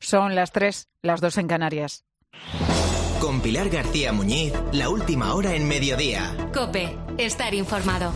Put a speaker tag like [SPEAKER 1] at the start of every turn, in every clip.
[SPEAKER 1] Son las 3, las 2 en Canarias.
[SPEAKER 2] Con Pilar García Muñiz, la última hora en Mediodía.
[SPEAKER 3] COPE, estar informado.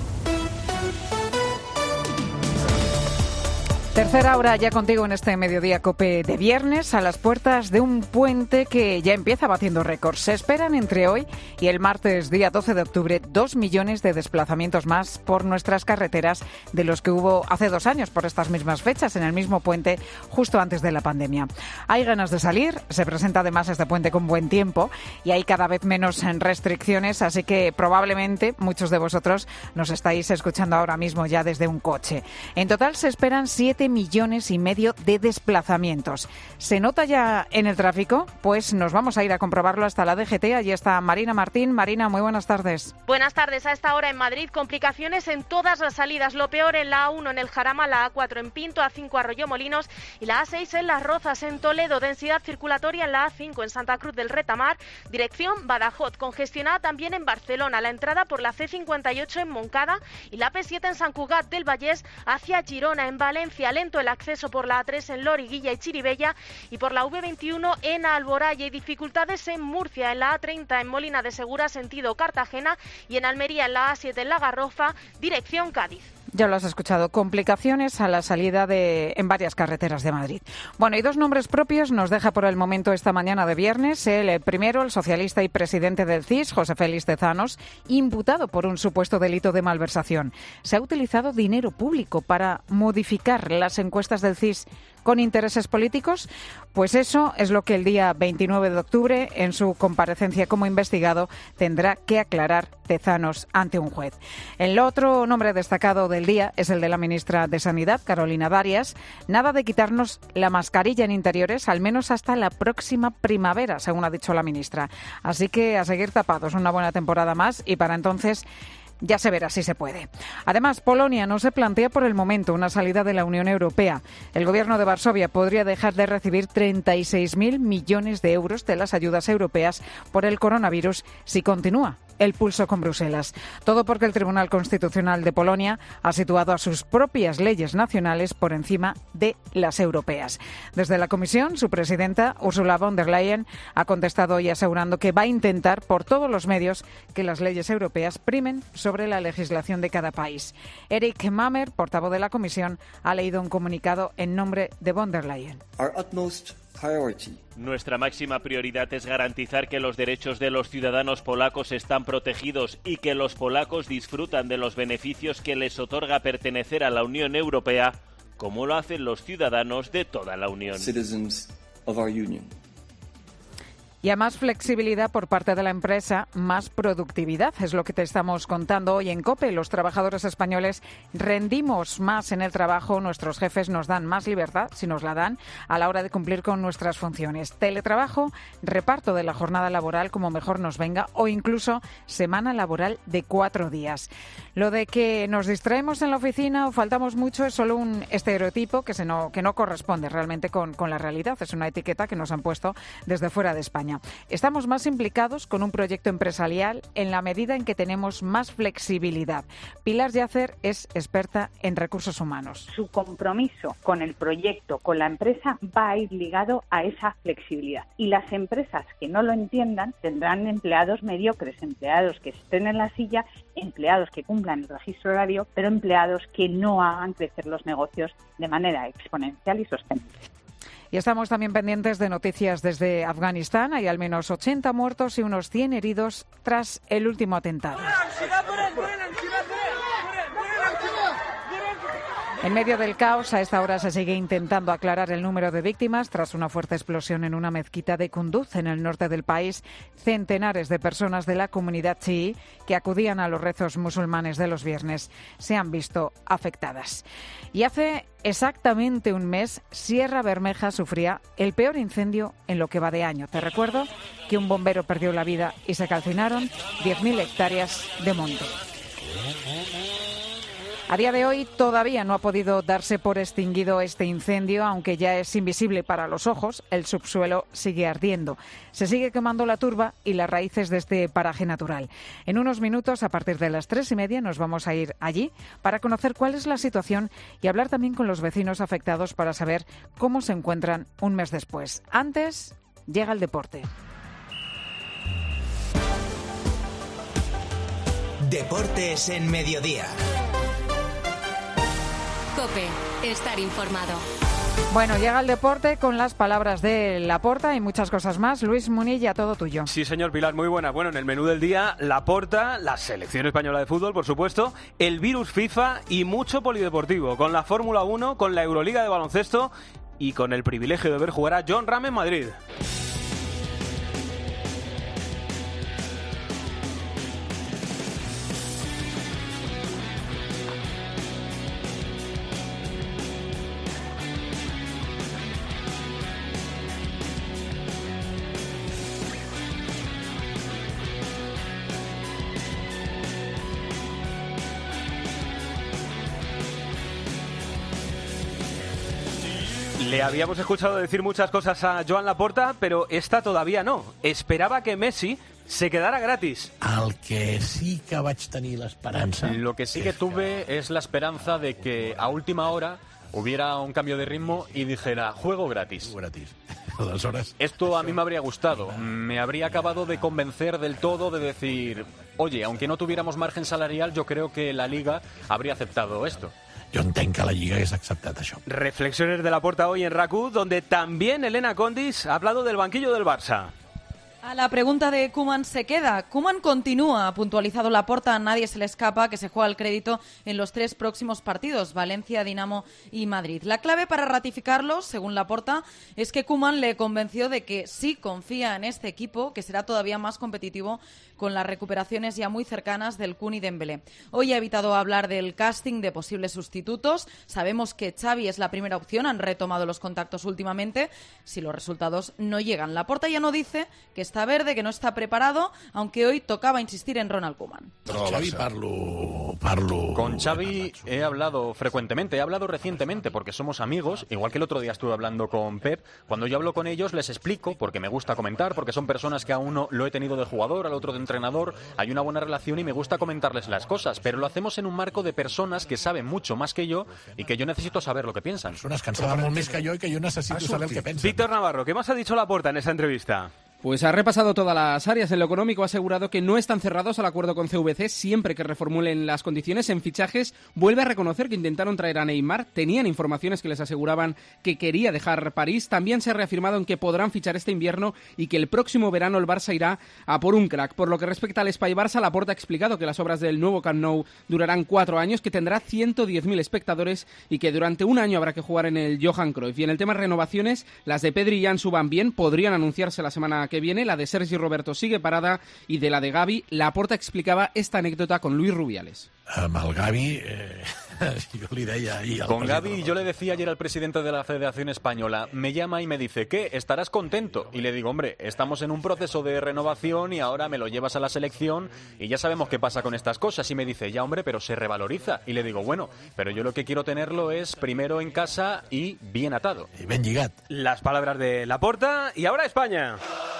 [SPEAKER 1] Tercera hora ya contigo en este Mediodía COPE de viernes, a las puertas de un puente que ya empieza batiendo récords. Se esperan entre hoy y el martes, día 12 de octubre, 2 millones de desplazamientos más por nuestras carreteras de los que hubo hace 2 años por estas mismas fechas en el mismo puente justo antes de la pandemia. Hay ganas de salir, se presenta además este puente con buen tiempo y hay cada vez menos restricciones, así que probablemente muchos de vosotros nos estáis escuchando ahora mismo ya desde un coche. En total se esperan 7,5 millones de desplazamientos. ¿Se nota ya en el tráfico? Pues nos vamos a ir a comprobarlo hasta la DGT. Allí está Marina Martín. Marina, muy buenas tardes.
[SPEAKER 4] Buenas tardes. A esta hora en Madrid, complicaciones en todas las salidas. Lo peor en la A1 en el Jarama, la A4 en Pinto, A5 Arroyomolinos y la A6 en Las Rozas, en Toledo. Densidad circulatoria en la A5 en Santa Cruz del Retamar, dirección Badajoz. Congestionada también en Barcelona, la entrada por la C58 en Moncada y la P7 en Sant Cugat del Vallès hacia Girona. En Valencia, lento el acceso por la A3 en Loriguilla y Chirivella y por la V21 en Alboraya. Y dificultades en Murcia, en la A30 en Molina de Segura, sentido Cartagena, y en Almería, en la A7 en La Garrofa, dirección Cádiz.
[SPEAKER 1] Ya lo has escuchado, complicaciones a la salida en varias carreteras de Madrid. Bueno, y 2 nombres propios nos deja por el momento esta mañana de viernes. El primero, el socialista y presidente del CIS, José Félix Tezanos, imputado por un supuesto delito de malversación. Se ha utilizado dinero público para modificar las encuestas del CIS con intereses políticos. Pues eso es lo que el día 29 de octubre, en su comparecencia como investigado, tendrá que aclarar Tezanos ante un juez. El otro nombre destacado del día es el de la ministra de Sanidad, Carolina Darias. Nada de quitarnos la mascarilla en interiores, al menos hasta la próxima primavera, según ha dicho la ministra. Así que a seguir tapados una buena temporada más y para entonces ya se verá si se puede. Además, Polonia no se plantea por el momento una salida de la Unión Europea. El gobierno de Varsovia podría dejar de recibir 36.000 millones de euros de las ayudas europeas por el coronavirus si continúa el pulso con Bruselas. Todo porque el Tribunal Constitucional de Polonia ha situado a sus propias leyes nacionales por encima de las europeas. Desde la Comisión, su presidenta, Ursula von der Leyen, ha contestado hoy asegurando que va a intentar por todos los medios que las leyes europeas primen sobre la legislación de cada país. Eric Mamer, portavoz de la Comisión, ha leído un comunicado en nombre de von der Leyen.
[SPEAKER 5] Nuestra máxima prioridad es garantizar que los derechos de los ciudadanos polacos están protegidos y que los polacos disfrutan de los beneficios que les otorga pertenecer a la Unión Europea, como lo hacen los ciudadanos de toda la Unión.
[SPEAKER 1] Y a más flexibilidad por parte de la empresa, más productividad. Es lo que te estamos contando hoy en COPE. Los trabajadores españoles rendimos más en el trabajo. Nuestros jefes nos dan más libertad, si nos la dan, a la hora de cumplir con nuestras funciones. Teletrabajo, reparto de la jornada laboral como mejor nos venga o incluso semana laboral de 4 días. Lo de que nos distraemos en la oficina o faltamos mucho es solo un estereotipo que no corresponde realmente con la realidad. Es una etiqueta que nos han puesto desde fuera de España. Estamos más implicados con un proyecto empresarial en la medida en que tenemos más flexibilidad. Pilar Yacer es experta en recursos humanos.
[SPEAKER 6] Su compromiso con el proyecto, con la empresa, va a ir ligado a esa flexibilidad. Y las empresas que no lo entiendan tendrán empleados mediocres, empleados que estén en la silla, empleados que cumplan el registro horario, pero empleados que no hagan crecer los negocios de manera exponencial y sostenible.
[SPEAKER 1] Y estamos también pendientes de noticias desde Afganistán. Hay al menos 80 muertos y unos 100 heridos tras el último atentado. En medio del caos, a esta hora se sigue intentando aclarar el número de víctimas tras una fuerte explosión en una mezquita de Kunduz, en el norte del país. Centenares de personas de la comunidad chií que acudían a los rezos musulmanes de los viernes se han visto afectadas. Y hace exactamente un mes, Sierra Bermeja sufría el peor incendio en lo que va de año. Te recuerdo que un bombero perdió la vida y se calcinaron 10.000 hectáreas de monte. A día de hoy todavía no ha podido darse por extinguido este incendio, aunque ya es invisible para los ojos. El subsuelo sigue ardiendo. Se sigue quemando la turba y las raíces de este paraje natural. En unos minutos, a partir de las 3:30, nos vamos a ir allí para conocer cuál es la situación y hablar también con los vecinos afectados para saber cómo se encuentran un mes después. Antes, llega el deporte.
[SPEAKER 2] Deportes en Mediodía.
[SPEAKER 3] COPE, estar informado.
[SPEAKER 1] Bueno, llega el deporte con las palabras de Laporta y muchas cosas más. Luis Munilla, todo tuyo.
[SPEAKER 7] Sí, señor Pilar, muy buena. Bueno, en el menú del día, Laporta, la selección española de fútbol, por supuesto, el virus FIFA y mucho polideportivo, con la Fórmula 1, con la Euroliga de baloncesto y con el privilegio de ver jugar a Jon Rahm en Madrid. Le habíamos escuchado decir muchas cosas a Joan Laporta, pero esta todavía no. Esperaba que Messi se quedara gratis.
[SPEAKER 8] El que sí que vaig tenir l'esperança...
[SPEAKER 9] Lo que sí que tuve es la esperanza de que a última hora hubiera un cambio de ritmo y dijera, juego gratis. Esto a mí me habría gustado. Me habría acabado de convencer del todo de decir, oye, aunque no tuviéramos margen salarial, yo creo que la Liga habría aceptado esto.
[SPEAKER 8] Jo entenc que la Lliga hagués acceptat això.
[SPEAKER 7] Reflexiones de Laporta hoy en RAC1, donde también Elena Condis ha hablado del banquillo del Barça.
[SPEAKER 10] A la pregunta de Koeman se queda. Koeman continúa, ha puntualizado Laporta, a nadie se le escapa que se juega el crédito en los 3 próximos partidos, Valencia, Dinamo y Madrid. La clave para ratificarlo, según Laporta, es que Koeman le convenció de que sí confía en este equipo, que será todavía más competitivo con las recuperaciones ya muy cercanas del Kun y Dembélé. Hoy ha evitado hablar del casting de posibles sustitutos. Sabemos que Xavi es la primera opción, han retomado los contactos últimamente. Si los resultados no llegan, Laporta ya no dice que está verde, que no está preparado, aunque hoy tocaba insistir en Ronald Koeman.
[SPEAKER 8] Xavi parlo...
[SPEAKER 9] Con Xavi he hablado frecuentemente, he hablado recientemente porque somos amigos, igual que el otro día estuve hablando con Pep. Cuando yo hablo con ellos les explico, porque me gusta comentar, porque son personas que a uno lo he tenido de jugador, al otro de entrenador, hay una buena relación y me gusta comentarles las cosas, pero lo hacemos en un marco de personas que saben mucho más que yo y que yo necesito saber lo que piensan.
[SPEAKER 8] Persones que en saben molt més que jo i que jo necessito saber el que pensen.
[SPEAKER 7] Víctor Navarro, ¿qué más ha dicho Laporta en esa entrevista?
[SPEAKER 11] Pues ha repasado todas las áreas. En lo económico ha asegurado que no están cerrados al acuerdo con CVC siempre que reformulen las condiciones. En fichajes vuelve a reconocer que intentaron traer a Neymar. Tenían informaciones que les aseguraban que quería dejar París. También se ha reafirmado en que podrán fichar este invierno y que el próximo verano el Barça irá a por un crack. Por lo que respecta al Espai Barça, Laporta ha explicado que las obras del nuevo Camp Nou durarán 4 años, que tendrá 110.000 espectadores y que durante un año habrá que jugar en el Johan Cruyff. Y en el tema renovaciones, las de Pedri y Ansu van bien, podrían anunciarse la semana que viene. La de Sergi Roberto sigue parada y de la de Gavi, Laporta explicaba esta anécdota con Luis Rubiales.
[SPEAKER 8] Amb el Gavi, jo li deia ahir...
[SPEAKER 9] Con Gavi yo le decía ayer al presidente de la Federación Española, me llama y me dice, ¿qué? ¿Estarás contento? Y le digo, hombre, estamos en un proceso de renovación y ahora me lo llevas a la selección y ya sabemos qué pasa con estas cosas. Y me dice, ya hombre, pero se revaloriza. Y le digo, bueno, pero yo lo que quiero tenerlo es primero en casa y bien atado.
[SPEAKER 8] I ben lligat.
[SPEAKER 7] Las palabras de Laporta y ahora España.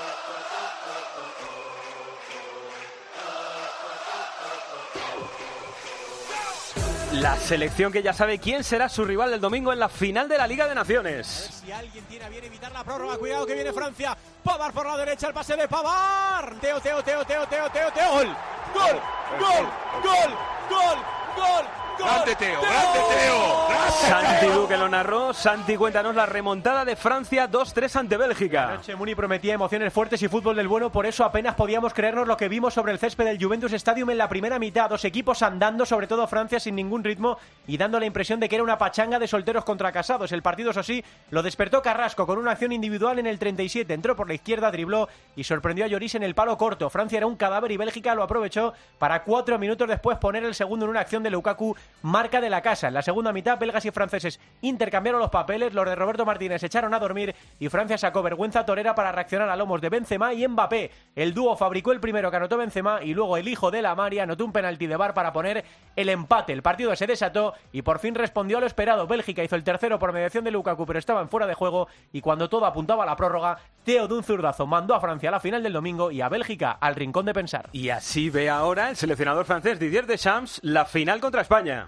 [SPEAKER 7] La selección que ya sabe quién será su rival el domingo en la final de la Liga de Naciones.
[SPEAKER 12] Si alguien tiene a bien evitar la prórroga, cuidado que viene Francia. Pavard por la derecha, el pase de Pavard. Teo. Gol. Gol. Gol. Gol. Gol. Gol.
[SPEAKER 13] ¡Grande Teo! ¡Grande Teo!
[SPEAKER 7] Santi Duque lo narró. Santi, cuéntanos la remontada de Francia 2-3 ante Bélgica.
[SPEAKER 12] Anoche Muni prometía emociones fuertes y fútbol del bueno, por eso apenas podíamos creernos lo que vimos sobre el césped del Juventus Stadium en la primera mitad. 2 equipos andando, sobre todo Francia, sin ningún ritmo y dando la impresión de que era una pachanga de solteros contra casados. El partido, eso sí, lo despertó Carrasco con una acción individual en el 37. Entró por la izquierda, dribló y sorprendió a Lloris en el palo corto. Francia era un cadáver y Bélgica lo aprovechó para 4 minutos después poner el segundo en una acción de Lukaku marca de la casa. En la segunda mitad, belgas y franceses intercambiaron los papeles, los de Roberto Martínez se echaron a dormir y Francia sacó vergüenza torera para reaccionar a lomos de Benzema y Mbappé. El dúo fabricó el primero que anotó Benzema y luego el hijo de la Maria anotó un penalti de VAR para poner el empate. El partido se desató y por fin respondió a lo esperado. Bélgica hizo el tercero por mediación de Lukaku, pero estaban fuera de juego y cuando todo apuntaba a la prórroga, Theo de un zurdazo mandó a Francia a la final del domingo y a Bélgica al rincón de pensar.
[SPEAKER 7] Y así ve ahora el seleccionador francés Didier Deschamps la final contra España.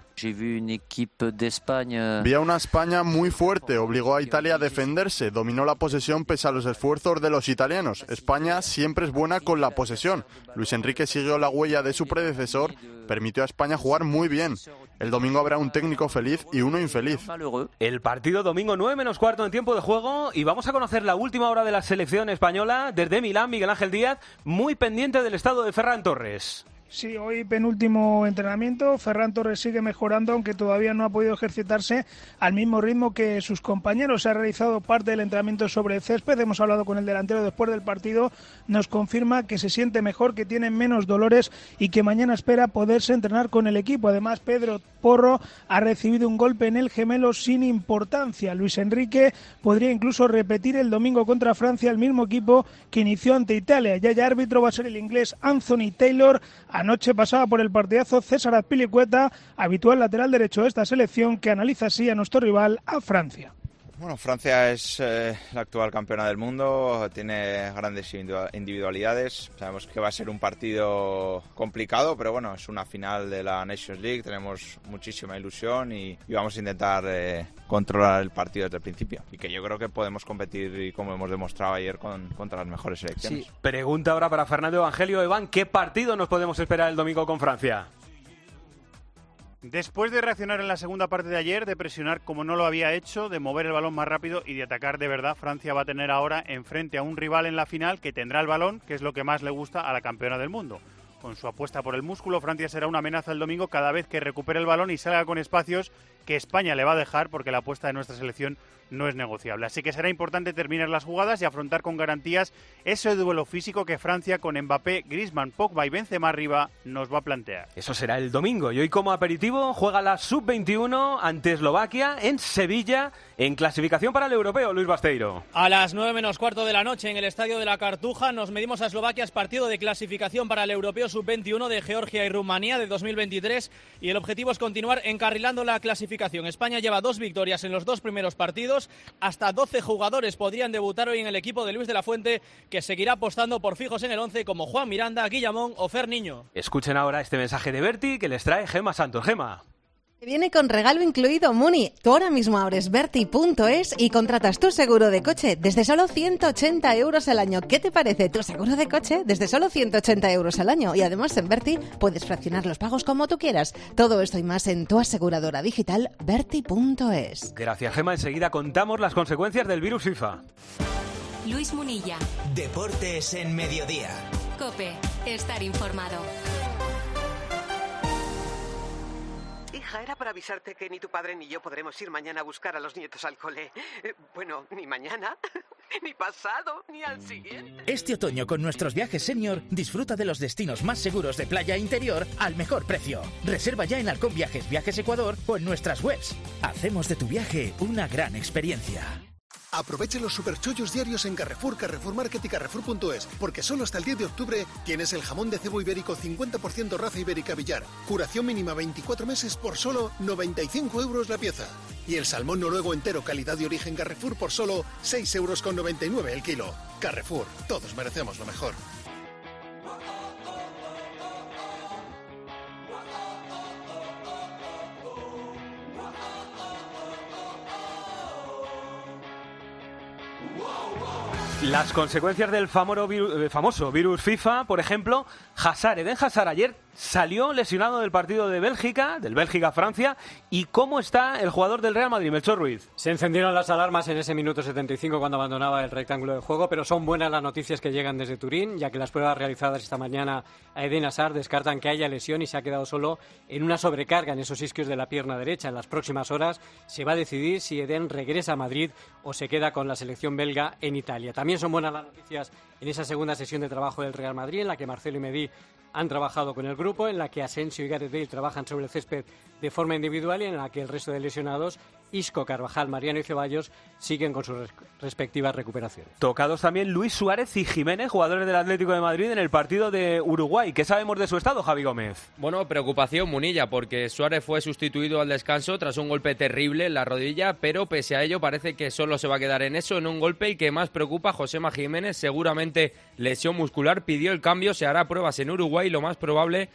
[SPEAKER 14] Vi a una España muy fuerte, obligó a Italia a defenderse, dominó la posesión pese a los esfuerzos de los italianos. España siempre es buena con la posesión. Luis Enrique siguió la huella de su predecesor, permitió a España jugar muy bien. El domingo habrá un técnico feliz y uno infeliz.
[SPEAKER 7] El partido domingo 9:15 en tiempo de juego y vamos a conocer la última hora de la selección española desde Milán. Miguel Ángel Díaz, muy pendiente del estado de Ferran Torres.
[SPEAKER 15] Sí, hoy penúltimo entrenamiento. Ferran Torres sigue mejorando, aunque todavía no ha podido ejercitarse al mismo ritmo que sus compañeros. Ha realizado parte del entrenamiento sobre el césped. Hemos hablado con el delantero después del partido. Nos confirma que se siente mejor, que tiene menos dolores y que mañana espera poderse entrenar con el equipo. Además, Pedro Porro ha recibido un golpe en el gemelo sin importancia. Luis Enrique podría incluso repetir el domingo contra Francia el mismo equipo que inició ante Italia. Ya árbitro va a ser el inglés Anthony Taylor. Anoche pasaba por el partidazo César Azpilicueta, habitual lateral derecho de esta selección, que analiza así a nuestro rival, a Francia.
[SPEAKER 16] Bueno, Francia es la actual campeona del mundo, tiene grandes individualidades. Sabemos que va a ser un partido complicado, pero bueno, es una final de la Nations League, tenemos muchísima ilusión y vamos a intentar controlar el partido desde el principio. Y que yo creo que podemos competir, y como hemos demostrado ayer, contra las mejores selecciones.
[SPEAKER 7] Sí. Pregunta ahora para Fernando Evangelio. Iván, ¿qué partido nos podemos esperar el domingo con Francia?
[SPEAKER 17] Después de reaccionar en la segunda parte de ayer, de presionar como no lo había hecho, de mover el balón más rápido y de atacar de verdad, Francia va a tener ahora enfrente a un rival en la final que tendrá el balón, que es lo que más le gusta a la campeona del mundo. Con su apuesta por el músculo, Francia será una amenaza el domingo cada vez que recupere el balón y salga con espacios que España le va a dejar, porque la apuesta de nuestra selección no es negociable. Así que será importante terminar las jugadas y afrontar con garantías ese duelo físico que Francia con Mbappé, Griezmann, Pogba y Benzema arriba nos va a plantear.
[SPEAKER 7] Eso será el domingo y hoy como aperitivo juega la Sub-21 ante Eslovaquia en Sevilla en clasificación para el europeo. Luis Basteiro.
[SPEAKER 18] A las 9:15 de la noche en el Estadio de la Cartuja nos medimos a Eslovaquia, es partido de clasificación para el europeo Sub-21 de Georgia y Rumanía de 2023 y el objetivo es continuar encarrilando la clasificación. España lleva 2 victorias en los 2 primeros partidos. Hasta 12 jugadores podrían debutar hoy en el equipo de Luis de la Fuente, que seguirá apostando por fijos en el 11 como Juan Miranda, Guillamón o Fer Niño.
[SPEAKER 7] Escuchen ahora este mensaje de Berti que les trae Gemma Santos. Gemma.
[SPEAKER 19] Viene con regalo incluido, Muni. Tú ahora mismo abres Berti.es y contratas tu seguro de coche desde solo 180 euros al año. ¿Qué te parece tu seguro de coche desde solo 180 euros al año? Y además en Berti puedes fraccionar los pagos como tú quieras. Todo esto y más en tu aseguradora digital Berti.es.
[SPEAKER 7] Gracias, Gemma. Enseguida contamos las consecuencias del virus FIFA.
[SPEAKER 3] Luis Munilla.
[SPEAKER 2] Deportes en Mediodía.
[SPEAKER 3] COPE. Estar informado.
[SPEAKER 20] Hija, era para avisarte que ni tu padre ni yo podremos ir mañana a buscar a los nietos al cole. Bueno, ni mañana, ni pasado, ni al siguiente.
[SPEAKER 21] Este otoño con nuestros viajes senior, disfruta de los destinos más seguros de playa interior al mejor precio. Reserva ya en Halcón Viajes, Viajes Ecuador o en nuestras webs. Hacemos de tu viaje una gran experiencia.
[SPEAKER 22] Aproveche los superchollos diarios en Carrefour, Carrefour Market y Carrefour.es, porque solo hasta el 10 de octubre tienes el jamón de cebo ibérico 50% raza ibérica Villar, curación mínima 24 meses por solo 95 euros la pieza. Y el salmón noruego entero calidad de origen Carrefour por solo 6,99 € el kilo. Carrefour, todos merecemos lo mejor.
[SPEAKER 7] Las consecuencias del famoso virus FIFA, por ejemplo, Eden Hazard ayer salió lesionado del partido de Bélgica, del Bélgica-Francia. ¿Y cómo está el jugador del Real Madrid, Melchor Ruiz?
[SPEAKER 23] Se encendieron las alarmas en ese minuto 75 cuando abandonaba el rectángulo de juego, pero son buenas las noticias que llegan desde Turín, ya que las pruebas realizadas esta mañana a Eden Hazard descartan que haya lesión y se ha quedado solo en una sobrecarga en esos isquios de la pierna derecha. En las próximas horas se va a decidir si Eden regresa a Madrid o se queda con la selección belga en Italia. También son buenas las noticias en esa segunda sesión de trabajo del Real Madrid, en la que Marcelo y Medí han trabajado con el grupo, en la que Asensio y Gareth Bale trabajan sobre el césped de forma individual y en la que el resto de lesionados, Isco, Carvajal, Mariano y Ceballos, siguen con sus respectivas recuperaciones.
[SPEAKER 7] Tocados también Luis Suárez y Jiménez, jugadores del Atlético de Madrid, en el partido de Uruguay. ¿Qué sabemos de su estado, Javi Gómez?
[SPEAKER 4] Bueno, preocupación, Munilla, porque Suárez fue sustituido al descanso tras un golpe terrible en la rodilla, pero pese a ello parece que solo se va a quedar en eso, en un golpe. Y que más preocupa, Josema Jiménez, seguramente lesión muscular, pidió el cambio, se hará pruebas en Uruguay, lo más probable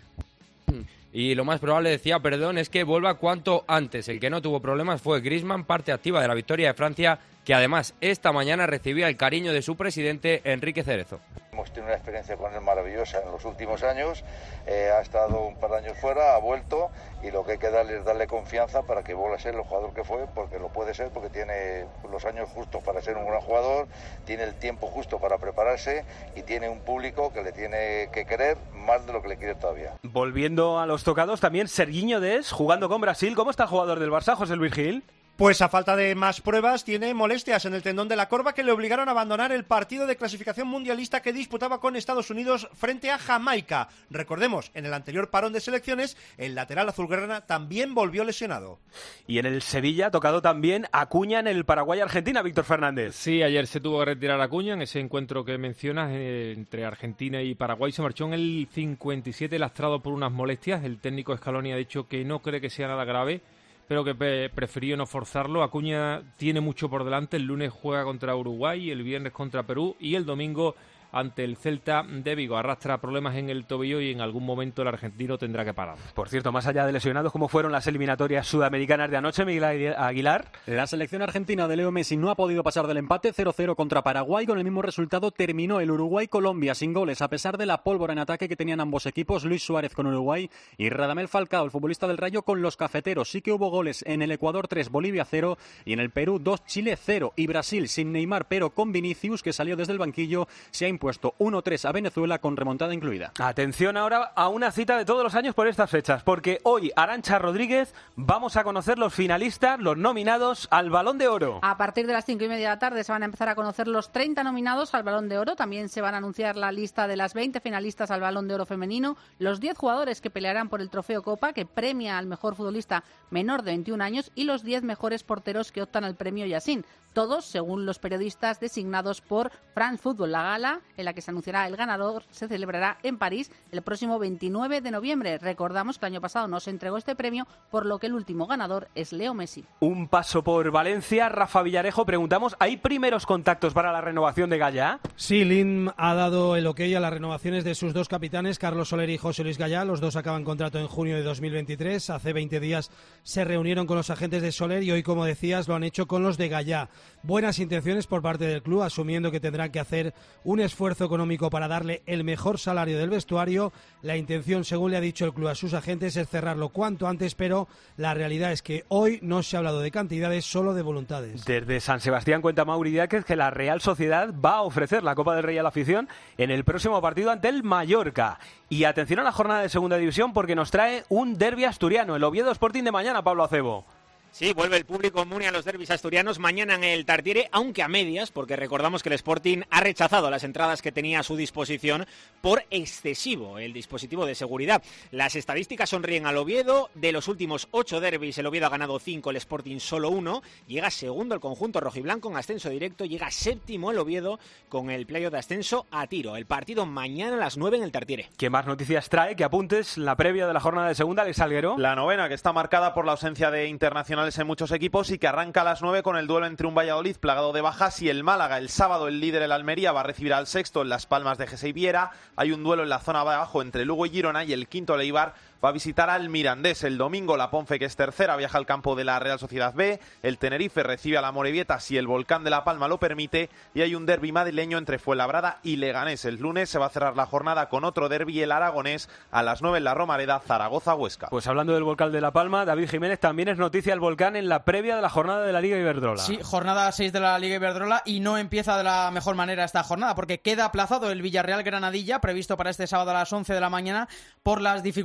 [SPEAKER 4] es que vuelva cuanto antes. El que no tuvo problemas fue Griezmann, parte activa de la victoria de Francia, que además esta mañana recibía el cariño de su presidente, Enrique Cerezo.
[SPEAKER 5] Hemos tenido una experiencia con él maravillosa en los últimos años, ha estado un par de años fuera, ha vuelto, y lo que hay que darle es darle confianza para que vuelva a ser el jugador que fue, porque lo puede ser, porque tiene los años justos para ser un gran jugador, tiene el tiempo justo para prepararse y tiene un público que le tiene que querer más de lo que le quiere todavía.
[SPEAKER 7] Volviendo a los tocados, también Serguinho Dest, jugando con Brasil. ¿Cómo está el jugador del Barça, José Luis Gil?
[SPEAKER 6] Pues a falta de más pruebas tiene molestias en el tendón de la corva que le obligaron a abandonar el partido de clasificación mundialista que disputaba con Estados Unidos frente a Jamaica. Recordemos, en el anterior parón de selecciones, el lateral azulgrana también volvió lesionado.
[SPEAKER 7] Y en el Sevilla, tocado también Acuña en el Paraguay-Argentina, Víctor Fernández.
[SPEAKER 24] Sí, ayer se tuvo que retirar Acuña en ese encuentro que mencionas entre Argentina y Paraguay. Se marchó en el 57 lastrado por unas molestias. El técnico Scaloni ha dicho que no cree que sea nada grave, pero que prefirió no forzarlo. Acuña tiene mucho por delante. El lunes juega contra Uruguay, el viernes contra Perú y el domingo ante el Celta de Vigo. Arrastra problemas en el tobillo y en algún momento el argentino tendrá que parar.
[SPEAKER 7] Por cierto, más allá de lesionados, ¿cómo fueron las eliminatorias sudamericanas de anoche, Miguel Aguilar?
[SPEAKER 9] La selección argentina de Leo Messi no ha podido pasar del empate 0-0 contra Paraguay. Con el mismo resultado terminó el Uruguay-Colombia sin goles, a pesar de la pólvora en ataque que tenían ambos equipos, Luis Suárez con Uruguay y Radamel Falcao, el futbolista del Rayo, con los cafeteros. Sí que hubo goles en el Ecuador 3, Bolivia 0 y en el Perú 2, Chile 0. Y Brasil sin Neymar, pero con Vinicius, que salió desde el banquillo, se ha impuesto 1-3 a Venezuela con remontada incluida.
[SPEAKER 7] Atención ahora a una cita de todos los años por estas fechas, porque hoy, Arantxa Rodríguez, vamos a conocer los finalistas, los nominados al Balón de Oro.
[SPEAKER 25] A partir de las 5:30 de la tarde se van a empezar a conocer los 30 nominados al Balón de Oro. También se van a anunciar la lista de las 20 finalistas al Balón de Oro femenino, los 10 jugadores que pelearán por el Trofeo Copa, que premia al mejor futbolista menor de 21 años, y los 10 mejores porteros que optan al premio Yassin. Todos, según los periodistas designados por France Football. La gala, en la que se anunciará el ganador, se celebrará en París el próximo 29 de noviembre. Recordamos que el año pasado no se entregó este premio, por lo que el último ganador es Leo Messi.
[SPEAKER 7] Un paso por Valencia. Rafa Villarejo, preguntamos, ¿hay primeros contactos para la renovación de Gallá?
[SPEAKER 26] Sí, Lim ha dado el ok a las renovaciones de sus dos capitanes, Carlos Soler y José Luis Gallá. Los dos acaban contrato en junio de 2023. Hace 20 días se reunieron con los agentes de Soler y hoy, como decías, lo han hecho con los de Gallá. Buenas intenciones por parte del club, asumiendo que tendrán que hacer un esfuerzo económico para darle el mejor salario del vestuario. La intención, según le ha dicho el club a sus agentes, es cerrarlo cuanto antes, pero la realidad es que hoy no se ha hablado de cantidades, solo de voluntades.
[SPEAKER 7] Desde San Sebastián cuenta Mauri Díaz que la Real Sociedad va a ofrecer la Copa del Rey a la afición en el próximo partido ante el Mallorca. Y atención a la jornada de Segunda División, porque nos trae un derbi asturiano, el Oviedo Sporting de mañana, Pablo Acebo.
[SPEAKER 27] Sí, vuelve el público Muni a los derbis asturianos mañana en el Tartiere, aunque a medias, porque recordamos que el Sporting ha rechazado las entradas que tenía a su disposición por excesivo el dispositivo de seguridad. Las estadísticas sonríen al Oviedo. De los últimos 8 derbis, el Oviedo ha ganado 5, el Sporting solo 1. Llega segundo el conjunto rojiblanco en ascenso directo, llega séptimo el Oviedo con el playoff de ascenso a tiro. El partido mañana a las 9 en el Tartiere.
[SPEAKER 7] ¿Qué más noticias trae? ¿Qué apuntes? La previa de la jornada de segunda, Alex Salguero.
[SPEAKER 28] La novena, que está marcada por la ausencia de internacionales en muchos equipos y que arranca a las 9 con el duelo entre un Valladolid plagado de bajas y el Málaga. El sábado el líder, el Almería, va a recibir al sexto en Las Palmas de Gese y Viera. Hay un duelo en la zona de abajo entre Lugo y Girona y el quinto, el Eibar, va a visitar al Mirandés. El domingo la Ponfe, que es tercera, viaja al campo de la Real Sociedad B. El Tenerife recibe a la Morevieta si el Volcán de La Palma lo permite. Y hay un derbi madrileño entre Fuenlabrada y Leganés. El lunes se va a cerrar la jornada con otro derbi, el Aragonés, a las 9 en la Romareda, Zaragoza-Huesca.
[SPEAKER 7] Pues hablando del Volcán de La Palma, David Jiménez, también es noticia el Volcán en la previa de la jornada de la Liga Iberdrola.
[SPEAKER 29] Sí, jornada 6 de la Liga Iberdrola, y no empieza de la mejor manera esta jornada, porque queda aplazado el Villarreal-Granadilla, previsto para este sábado a las 11 de la mañana, por las dificultades de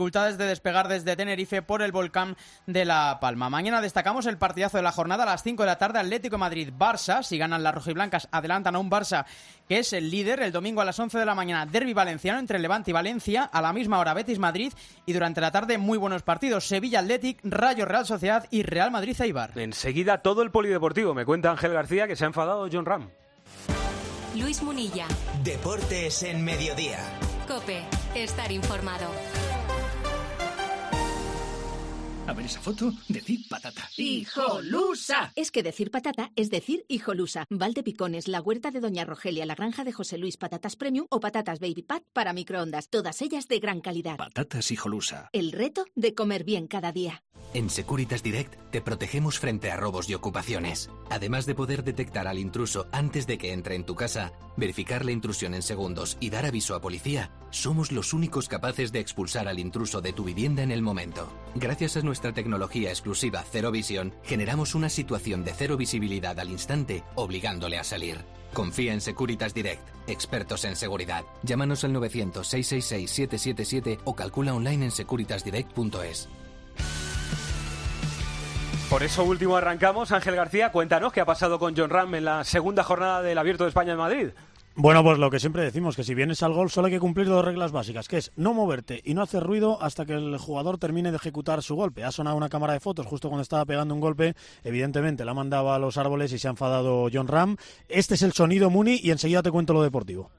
[SPEAKER 29] despegar desde Tenerife por el volcán de La Palma. Mañana destacamos el partidazo de la jornada a las 5 de la tarde, Atlético de Madrid-Barça. Si ganan las rojiblancas, adelantan a un Barça que es el líder. El domingo a las 11 de la mañana, derbi valenciano entre Levante y Valencia. A la misma hora, Betis-Madrid. Y durante la tarde, muy buenos partidos: Sevilla-Athletic, Rayo-Real Sociedad y Real Madrid-Eibar.
[SPEAKER 7] Enseguida todo el polideportivo. Me cuenta Ángel García que se ha enfadado Jon Rahm.
[SPEAKER 3] Luis Munilla.
[SPEAKER 2] Deportes en Mediodía.
[SPEAKER 3] COPE. Estar informado.
[SPEAKER 1] A ver esa foto, decir patata.
[SPEAKER 8] ¡Hijolusa! Es que decir patata es decir hijolusa. Valdepicones, la huerta de Doña Rogelia, la granja de José Luis, patatas premium o patatas baby pat para microondas. Todas ellas de gran calidad.
[SPEAKER 1] Patatas hijolusa.
[SPEAKER 8] El reto de comer bien cada día.
[SPEAKER 2] En Securitas Direct te protegemos frente a robos y ocupaciones. Además de poder detectar al intruso antes de que entre en tu casa, verificar la intrusión en segundos y dar aviso a policía, somos los únicos capaces de expulsar al intruso de tu vivienda en el momento. Gracias a nuestra tecnología exclusiva Cero Visión, generamos una situación de cero visibilidad al instante, obligándole a salir. Confía en Securitas Direct, expertos en seguridad. Llámanos al 900-666-777 o calcula online en securitasdirect.es.
[SPEAKER 7] Por eso último arrancamos. Ángel García, cuéntanos qué ha pasado con Jon Rahm en la segunda jornada del Abierto de España en Madrid.
[SPEAKER 10] Bueno, pues lo que siempre decimos, que si vienes al golf solo hay que cumplir dos reglas básicas, que es no moverte y no hacer ruido hasta que el jugador termine de ejecutar su golpe. Ha sonado una cámara de fotos justo cuando estaba pegando un golpe, evidentemente la mandaba a los árboles y se ha enfadado Jon Rahm. Este es el sonido, Muni, y enseguida te cuento lo deportivo.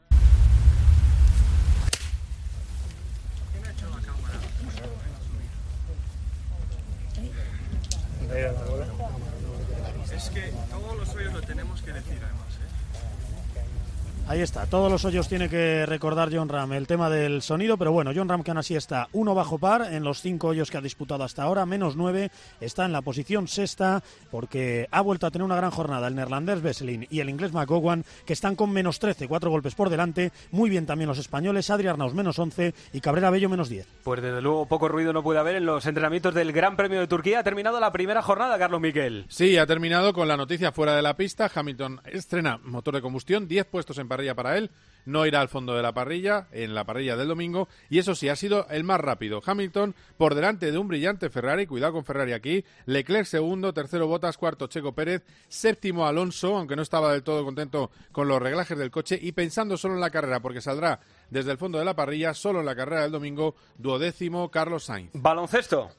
[SPEAKER 11] Es que todos los hoyos lo tenemos que decir además,
[SPEAKER 10] Ahí está, todos los hoyos tiene que recordar Jon Rahm el tema del sonido, pero bueno, Jon Rahm, que aún así está 1 bajo par en los 5 hoyos que ha disputado hasta ahora, -9, está en la posición sexta porque ha vuelto a tener una gran jornada el neerlandés Vesselin y el inglés McGowan, que están con -13, 4 golpes por delante. Muy bien también los españoles, Adri Arnaus -11 y Cabrera Bello -10.
[SPEAKER 7] Pues desde luego poco ruido no puede haber en los entrenamientos del Gran Premio de Turquía. Ha terminado la primera jornada, Carlos Miquel.
[SPEAKER 12] Sí, ha terminado con la noticia fuera de la pista. Hamilton estrena motor de combustión, 10 puestos en parrilla para él. No irá al fondo de la parrilla, en la parrilla del domingo, y eso sí, ha sido el más rápido. Hamilton por delante de un brillante Ferrari, cuidado con Ferrari aquí, Leclerc segundo, tercero Bottas, cuarto Checo Pérez, séptimo Alonso, aunque no estaba del todo contento con los reglajes del coche, y pensando solo en la carrera, porque saldrá desde el fondo de la parrilla, solo en la carrera del domingo, 12º Carlos Sainz.
[SPEAKER 7] Baloncesto.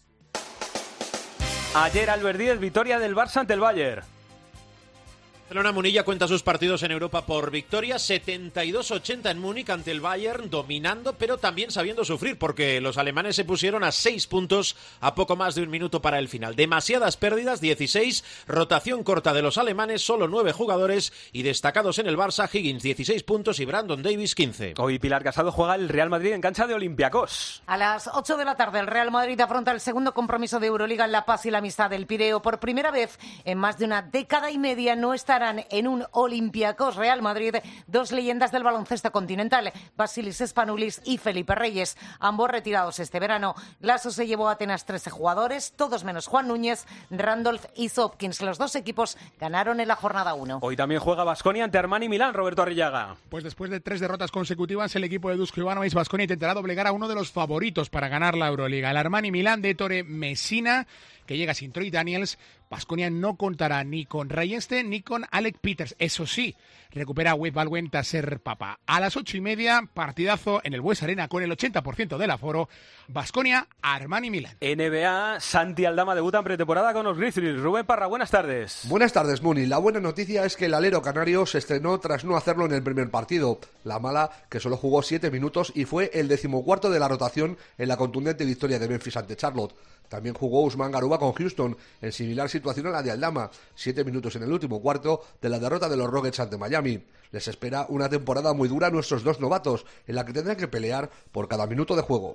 [SPEAKER 7] Ayer Albert Díez, victoria del Barça ante el Bayern.
[SPEAKER 13] Barcelona Munilla cuenta sus partidos en Europa por victoria, 72-80 en Múnich ante el Bayern, dominando pero también sabiendo sufrir, porque los alemanes se pusieron a 6 puntos a poco más de un minuto para el final. Demasiadas pérdidas, 16, rotación corta de los alemanes, solo 9 jugadores, y destacados en el Barça, Higgins 16 puntos y Brandon Davis 15.
[SPEAKER 7] Hoy Pilar Casado juega el Real Madrid en cancha de Olympiacos.
[SPEAKER 14] A las 8 de la tarde el Real Madrid afronta el segundo compromiso de Euroliga en La Paz y la Amistad del Pireo. Por primera vez en más de una década y media no estarán en un Olympiacos Real Madrid dos leyendas del baloncesto continental, Vasilis Spanoulis y Felipe Reyes, ambos retirados este verano. Lasso se llevó a Atenas 13 jugadores, todos menos Juan Núñez, Randolph y Hopkins. Los dos equipos ganaron en la jornada 1.
[SPEAKER 7] Hoy también juega Baskonia ante Armani Milán, Roberto Arrillaga.
[SPEAKER 15] Pues después de 3 derrotas consecutivas, el equipo de Dusko Ivanovic, Baskonia intentará doblegar a uno de los favoritos para ganar la Euroliga, el Armani Milán de Ettore Messina, que llega sin Troy Daniels. Baskonia no contará ni con Rayeste ni con Alec Peters. Eso sí, recupera a Wade Baldwin tras ser papá. A las 8:30, partidazo en el Bues Arena con el 80% del aforo. Baskonia, Armani Milán.
[SPEAKER 7] NBA, Santi Aldama debuta en pretemporada con los Grizzlies. Rubén Parra, buenas tardes.
[SPEAKER 16] Buenas tardes, Muni. La buena noticia es que el alero canario se estrenó tras no hacerlo en el primer partido. La mala, que solo jugó 7 minutos y fue el 14º de la rotación en la contundente victoria de Memphis ante Charlotte. También jugó Usman Garuba con Houston, en similar situación a la de Aldama, 7 minutos en el último cuarto de la derrota de los Rockets ante Miami. Les espera una temporada muy dura a nuestros dos novatos, en la que tendrán que pelear por cada minuto de juego.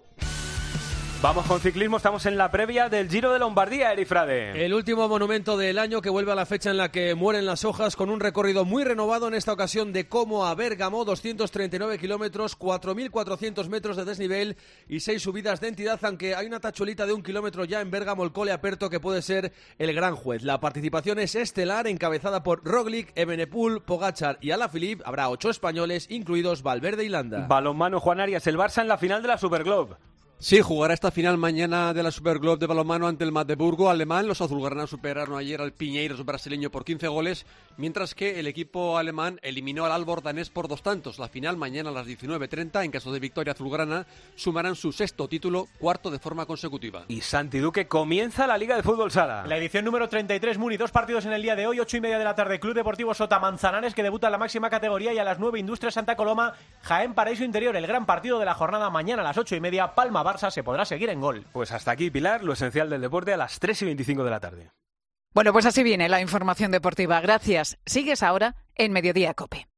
[SPEAKER 7] Vamos con ciclismo, estamos en la previa del Giro de Lombardía, Eri Frade.
[SPEAKER 26] El último monumento del año, que vuelve a la fecha en la que mueren las hojas, con un recorrido muy renovado en esta ocasión de Como a Bérgamo, 239 kilómetros, 4.400 metros de desnivel y 6 subidas de entidad, aunque hay una tachuelita de 1 kilómetro ya en Bérgamo, el Colle Aperto, que puede ser el gran juez. La participación es estelar, encabezada por Roglic, Evenepoel, Pogačar y Alaphilippe. Habrá 8 españoles, incluidos Valverde y Landa.
[SPEAKER 7] Balonmano, Juan Arias, el Barça en la final de la Superglobe.
[SPEAKER 4] Sí, jugará esta final mañana de la Superglobe de balonmano ante el Magdeburgo alemán. Los azulgranas superaron ayer al Pinheiros brasileño por 15 goles, mientras que el equipo alemán eliminó al Aalborg danés por 2 tantos. La final mañana a las 19:30, en caso de victoria azulgrana, sumarán su 6º título, 4º de forma consecutiva.
[SPEAKER 7] Y Santi Duque comienza la Liga de Fútbol Sala.
[SPEAKER 5] La edición número 33, Muni, 2 partidos en el día de hoy, 8:30 de la tarde, Club Deportivo Sota Manzanares, que debuta en la máxima categoría, y a las 9, Industria Santa Coloma, Jaén Paraíso Interior. El gran partido de la jornada mañana a las 8:30, Palma-Barça, se podrá seguir en Gol.
[SPEAKER 7] Pues hasta aquí, Pilar, lo esencial del deporte a las 3:25 de la tarde.
[SPEAKER 17] Bueno, pues así viene la información deportiva. Gracias. Sigues ahora en Mediodía COPE.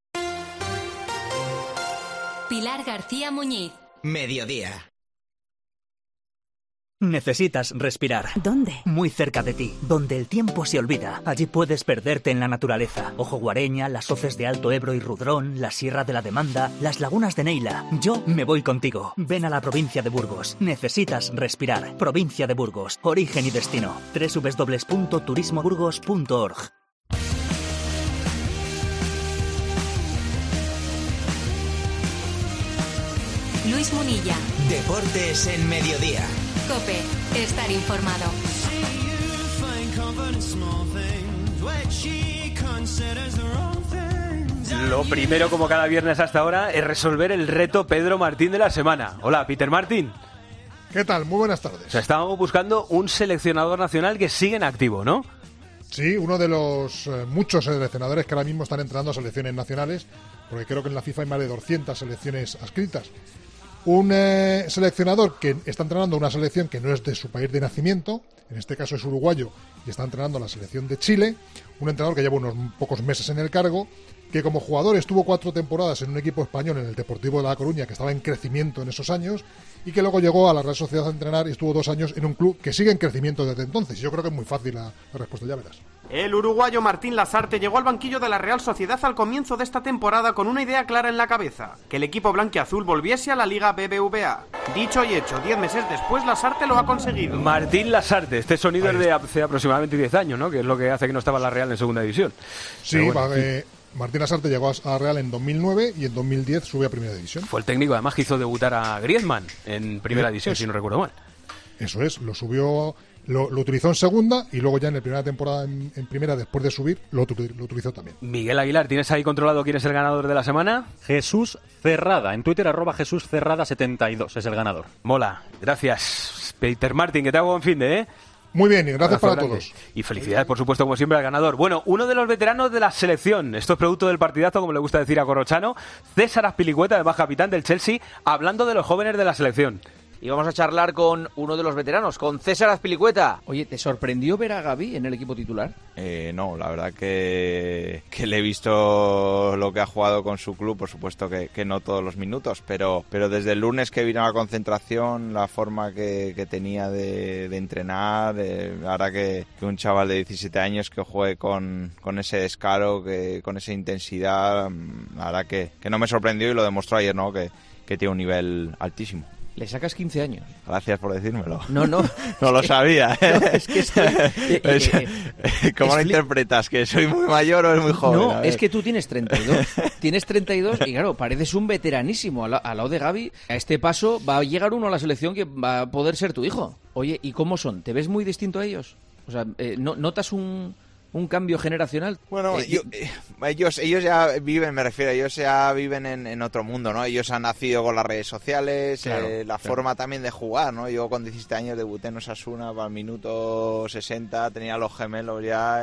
[SPEAKER 3] Pilar García Muñiz.
[SPEAKER 18] Mediodía. Necesitas respirar.
[SPEAKER 17] ¿Dónde?
[SPEAKER 18] Muy cerca de ti, donde el tiempo se olvida. Allí puedes perderte en la naturaleza. Ojo Guareña, las hoces de Alto Ebro y Rudrón, la Sierra de la Demanda, las lagunas de Neila. Yo me voy contigo. Ven a la provincia de Burgos. Necesitas respirar. Provincia de Burgos. Origen y destino. www.turismoburgos.org.
[SPEAKER 3] Luis Munilla.
[SPEAKER 18] Deportes en Mediodía.
[SPEAKER 3] COPE. Estar informado.
[SPEAKER 7] Lo primero, como cada viernes hasta ahora, es resolver el reto Pedro Martín de la semana. Hola, Peter Martín.
[SPEAKER 19] ¿Qué tal? Muy buenas tardes.
[SPEAKER 7] O sea, estábamos buscando un seleccionador nacional que sigue en activo, ¿no?
[SPEAKER 19] Sí, uno de los muchos seleccionadores que ahora mismo están entrenando a selecciones nacionales, porque creo que en la FIFA hay más de 200 selecciones adscritas. Un seleccionador que está entrenando una selección que no es de su país de nacimiento, en este caso es uruguayo, y está entrenando la selección de Chile. Un entrenador que lleva unos pocos meses en el cargo, que como jugador estuvo 4 temporadas en un equipo español, en el Deportivo de La Coruña, que estaba en crecimiento en esos años, y que luego llegó a la Real Sociedad a entrenar y estuvo 2 años en un club que sigue en crecimiento desde entonces. Yo creo que es muy fácil la respuesta, ya verás.
[SPEAKER 20] El uruguayo Martín Lasarte llegó al banquillo de la Real Sociedad al comienzo de esta temporada con una idea clara en la cabeza: que el equipo blanquiazul volviese a la Liga BBVA. Dicho y hecho, 10 meses después Lasarte lo ha conseguido.
[SPEAKER 7] Martín Lasarte, este sonido es de hace aproximadamente 10 años, ¿no? Que es lo que hace que no estaba la Real en segunda división.
[SPEAKER 19] Sí, bueno, Martín Lasarte llegó a Real en 2009 y en 2010 subió a Primera División.
[SPEAKER 7] Fue el técnico además que hizo debutar a Griezmann en Primera División, si no recuerdo mal.
[SPEAKER 19] Eso es, lo subió, lo utilizó en segunda y luego ya en la primera temporada en primera, después de subir, lo utilizó también.
[SPEAKER 7] Miguel Aguilar, ¿tienes ahí controlado quién es el ganador de la semana?
[SPEAKER 9] Jesús Cerrada, en Twitter @JesúsCerrada72 es el ganador.
[SPEAKER 7] Mola, gracias. Peter Martín, que te hago buen fin de,
[SPEAKER 19] Muy bien, y gracias para todos.
[SPEAKER 7] Y felicidades, por supuesto, como siempre, al ganador. Bueno, uno de los veteranos de la selección, esto es producto del partidazo, como le gusta decir a Corrochano, César Azpilicueta, además capitán del Chelsea, hablando de los jóvenes de la selección.
[SPEAKER 21] Y vamos a charlar con uno de los veteranos, con César Azpilicueta.
[SPEAKER 22] Oye, ¿te sorprendió ver a Gavi en el equipo titular?
[SPEAKER 23] No, la verdad que le he visto lo que ha jugado con su club, por supuesto que no todos los minutos, pero desde el lunes que vino a la concentración, la forma que tenía de entrenar, la verdad que un chaval de 17 años que juegue con ese descaro, con esa intensidad, la verdad que no me sorprendió y lo demostró ayer, ¿no? Que tiene un nivel altísimo.
[SPEAKER 22] Le sacas 15 años.
[SPEAKER 23] Gracias por decírmelo.
[SPEAKER 22] No.
[SPEAKER 23] No lo sabía.
[SPEAKER 22] No, es que
[SPEAKER 23] ¿Cómo lo interpretas? ¿Que soy muy mayor o es muy joven?
[SPEAKER 22] No, es que tú tienes 32. Tienes 32 y claro, pareces un veteranísimo. Al lado de Gavi, a este paso va a llegar uno a la selección que va a poder ser tu hijo. Oye, ¿y cómo son? ¿Te ves muy distinto a ellos? O sea, ¿notas un cambio generacional?
[SPEAKER 23] Bueno, ellos ya viven, me refiero, ellos ya viven en otro mundo, ¿no? Ellos han nacido con las redes sociales, claro, forma también de jugar, ¿no? Yo con 17 años debuté en Osasuna para el minuto 60, tenía los gemelos ya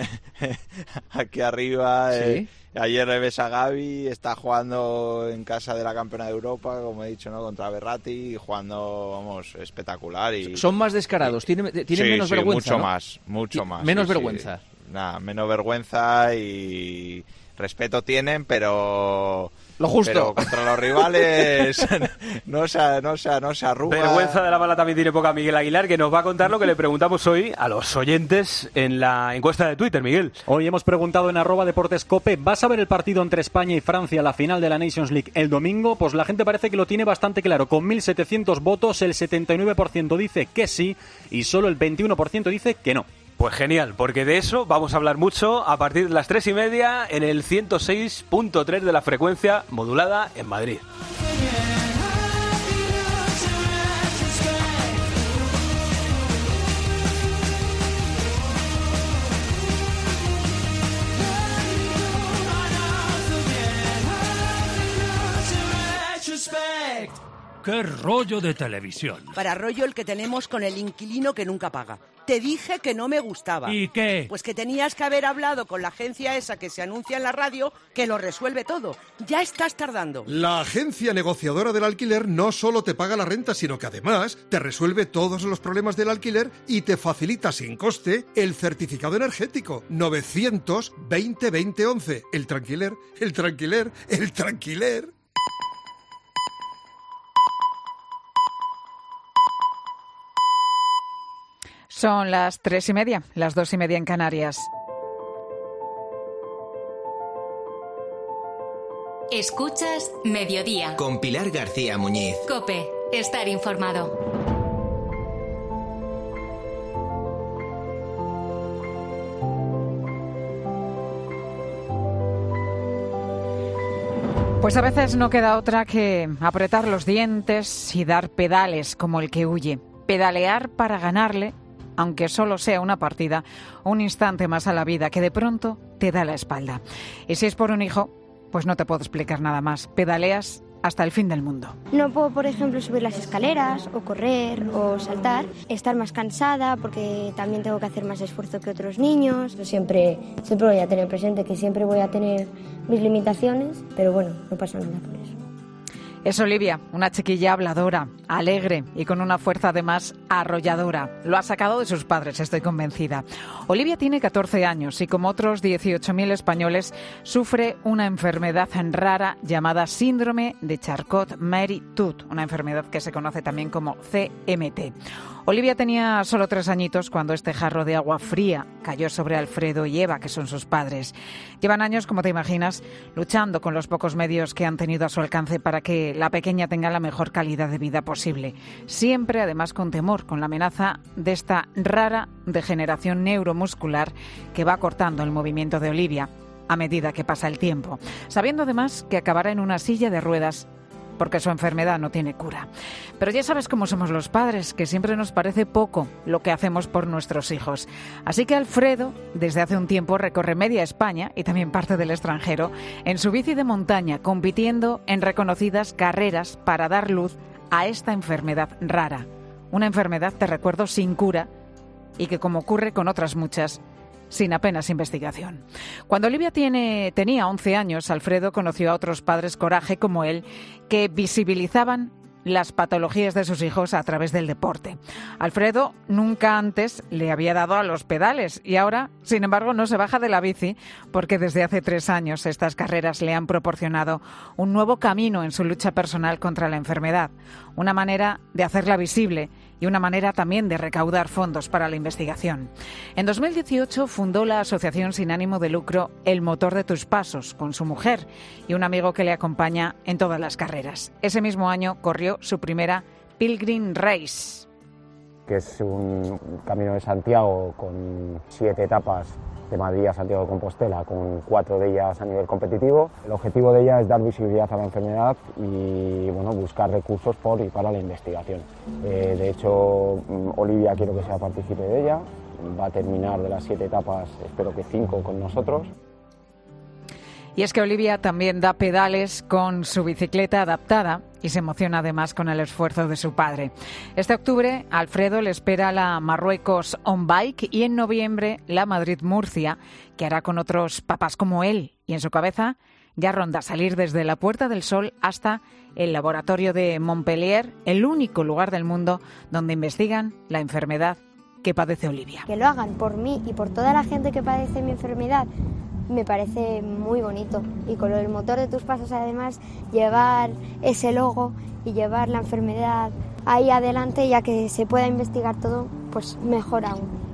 [SPEAKER 23] aquí arriba. ¿Sí? Ayer ves a Gavi, está jugando en casa de la campeona de Europa, como he dicho, ¿no? Contra Berratti, jugando, vamos, espectacular.
[SPEAKER 22] Son más descarados, tienen menos vergüenza,
[SPEAKER 23] mucho más.
[SPEAKER 22] Menos vergüenza.
[SPEAKER 23] Nada, menos vergüenza y respeto tienen, pero
[SPEAKER 22] lo justo.
[SPEAKER 23] Pero contra los rivales no se arruga.
[SPEAKER 7] Vergüenza de la bala también tiene poca Miguel Aguilar, que nos va a contar lo que le preguntamos hoy a los oyentes en la encuesta de Twitter, Miguel.
[SPEAKER 9] Hoy hemos preguntado en @deportescope, ¿vas a ver el partido entre España y Francia, la final de la Nations League, el domingo? Pues la gente parece que lo tiene bastante claro. Con 1.700 votos, el 79% dice que sí y solo el 21% dice que no.
[SPEAKER 7] Pues genial, porque de eso vamos a hablar mucho a partir de las 3:30 en el 106.3 de la frecuencia modulada en Madrid.
[SPEAKER 1] ¡Qué rollo de televisión!
[SPEAKER 2] Para rollo el que tenemos con el inquilino que nunca paga. Te dije que no me gustaba.
[SPEAKER 1] ¿Y qué?
[SPEAKER 2] Pues que tenías que haber hablado con la agencia esa que se anuncia en la radio, que lo resuelve todo. Ya estás tardando.
[SPEAKER 6] La agencia negociadora del alquiler no solo te paga la renta, sino que además te resuelve todos los problemas del alquiler y te facilita sin coste el certificado energético. 920 20 11. El tranquiler, el tranquiler, el tranquiler.
[SPEAKER 17] Son las 3:30, las 2:30 en Canarias.
[SPEAKER 3] Escuchas Mediodía.
[SPEAKER 8] Con Pilar García Muñiz.
[SPEAKER 3] COPE. Estar informado.
[SPEAKER 17] Pues a veces no queda otra que apretar los dientes y dar pedales como el que huye. Pedalear para ganarle, aunque solo sea una partida, un instante más a la vida que de pronto te da la espalda. Y si es por un hijo, pues no te puedo explicar nada más. Pedaleas hasta el fin del mundo.
[SPEAKER 24] No puedo, por ejemplo, subir las escaleras, o correr, o saltar, estar más cansada porque también tengo que hacer más esfuerzo que otros niños. Siempre voy a tener presente que siempre voy a tener mis limitaciones, pero bueno, no pasa nada por eso.
[SPEAKER 17] Es Olivia, una chiquilla habladora, alegre y con una fuerza además arrolladora. Lo ha sacado de sus padres, estoy convencida. Olivia tiene 14 años y como otros 18.000 españoles sufre una enfermedad rara llamada síndrome de Charcot-Marie-Tooth, una enfermedad que se conoce también como CMT. Olivia tenía solo 3 añitos cuando este jarro de agua fría cayó sobre Alfredo y Eva, que son sus padres. Llevan años, como te imaginas, luchando con los pocos medios que han tenido a su alcance para que la pequeña tenga la mejor calidad de vida posible. Siempre, además, con temor, con la amenaza de esta rara degeneración neuromuscular que va cortando el movimiento de Olivia a medida que pasa el tiempo, sabiendo además que acabará en una silla de ruedas porque su enfermedad no tiene cura. Pero ya sabes cómo somos los padres, que siempre nos parece poco lo que hacemos por nuestros hijos. Así que Alfredo, desde hace un tiempo, recorre media España y también parte del extranjero en su bici de montaña, compitiendo en reconocidas carreras para dar luz a esta enfermedad rara. Una enfermedad, te recuerdo, sin cura y que, como ocurre con otras muchas, sin apenas investigación. Cuando Olivia tenía 11 años, Alfredo conoció a otros padres coraje como él que visibilizaban las patologías de sus hijos a través del deporte. Alfredo nunca antes le había dado a los pedales y ahora, sin embargo, no se baja de la bici porque desde hace 3 años estas carreras le han proporcionado un nuevo camino en su lucha personal contra la enfermedad, una manera de hacerla visible y una manera también de recaudar fondos para la investigación. En 2018 fundó la asociación sin ánimo de lucro El Motor de Tus Pasos con su mujer y un amigo que le acompaña en todas las carreras. Ese mismo año corrió su primera Pilgrim Race,
[SPEAKER 25] que es un camino de Santiago con 7 etapas de Madrid a Santiago de Compostela, con 4 de ellas a nivel competitivo. El objetivo de ella es dar visibilidad a la enfermedad y buscar recursos por y para la investigación. De hecho, Olivia quiero que sea partícipe de ella, va a terminar de las 7 etapas, espero que 5 con nosotros.
[SPEAKER 17] Y es que Olivia también da pedales con su bicicleta adaptada y se emociona además con el esfuerzo de su padre. Este octubre, Alfredo le espera la Marruecos On Bike y en noviembre la Madrid-Murcia, que hará con otros papás como él. Y en su cabeza ya ronda salir desde la Puerta del Sol hasta el laboratorio de Montpellier, el único lugar del mundo donde investigan la enfermedad que padece Olivia.
[SPEAKER 24] Que lo hagan por mí y por toda la gente que padece mi enfermedad me parece muy bonito. Y con el motor de tus pasos, además, llevar ese logo y llevar la enfermedad ahí adelante, ya que se pueda investigar todo, pues mejor aún.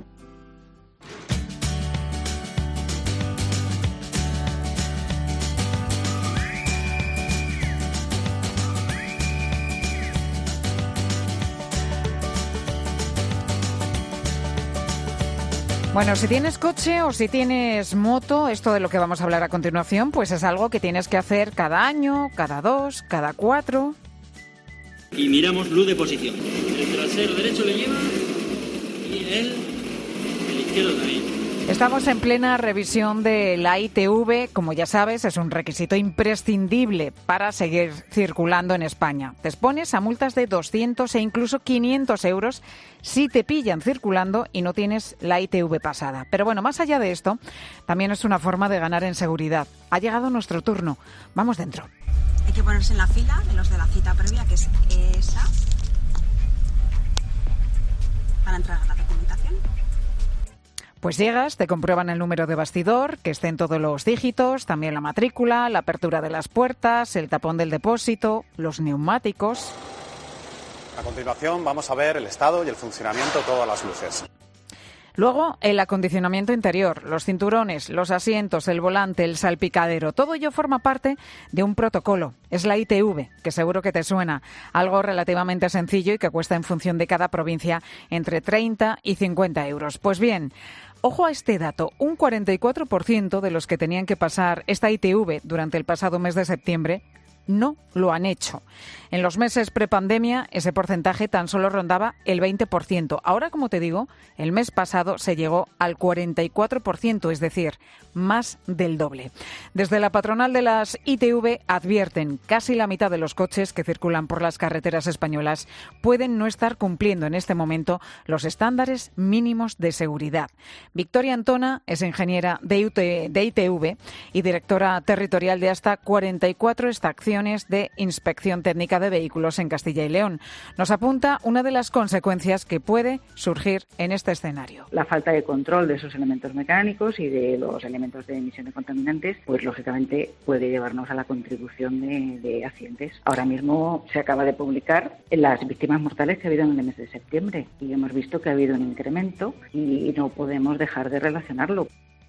[SPEAKER 17] Bueno, si tienes coche o si tienes moto, esto de lo que vamos a hablar a continuación, pues es algo que tienes que hacer cada año, cada 2, cada 4.
[SPEAKER 27] Y miramos luz de posición. El trasero derecho le lleva y el izquierdo también.
[SPEAKER 17] Estamos en plena revisión de la ITV. Como ya sabes, es un requisito imprescindible para seguir circulando en España. Te expones a multas de 200 e incluso 500 euros si te pillan circulando y no tienes la ITV pasada. Pero bueno, más allá de esto, también es una forma de ganar en seguridad. Ha llegado nuestro turno. Vamos dentro.
[SPEAKER 8] Hay que ponerse en la fila de los de la cita previa, que es esa, para entrar a la documentación.
[SPEAKER 17] Pues llegas, te comprueban el número de bastidor, que estén todos los dígitos, también la matrícula, la apertura de las puertas, el tapón del depósito, los neumáticos.
[SPEAKER 10] A continuación vamos a ver el estado y el funcionamiento de todas las luces.
[SPEAKER 17] Luego, el acondicionamiento interior, los cinturones, los asientos, el volante, el salpicadero, todo ello forma parte de un protocolo. Es la ITV, que seguro que te suena, algo relativamente sencillo y que cuesta en función de cada provincia entre 30 y 50 euros. Pues bien, ojo a este dato, un 44% de los que tenían que pasar esta ITV durante el pasado mes de septiembre no lo han hecho. En los meses prepandemia ese porcentaje tan solo rondaba el 20%. Ahora, como te digo, el mes pasado se llegó al 44%, es decir, más del doble. Desde la patronal de las ITV advierten casi la mitad de los coches que circulan por las carreteras españolas pueden no estar cumpliendo en este momento los estándares mínimos de seguridad. Victoria Antona es ingeniera de ITV y directora territorial de hasta 44 estaciones de inspección técnica de vehículos en Castilla y León. Nos apunta una de las consecuencias que puede surgir en este escenario.
[SPEAKER 11] La falta de control de esos elementos mecánicos y de los elementos de emisión de contaminantes, pues lógicamente puede llevarnos a la contribución de accidentes. Ahora mismo se acaba de publicar las víctimas mortales que ha habido en el mes de septiembre y hemos visto que ha habido un incremento y no podemos dejar de relacionarlo.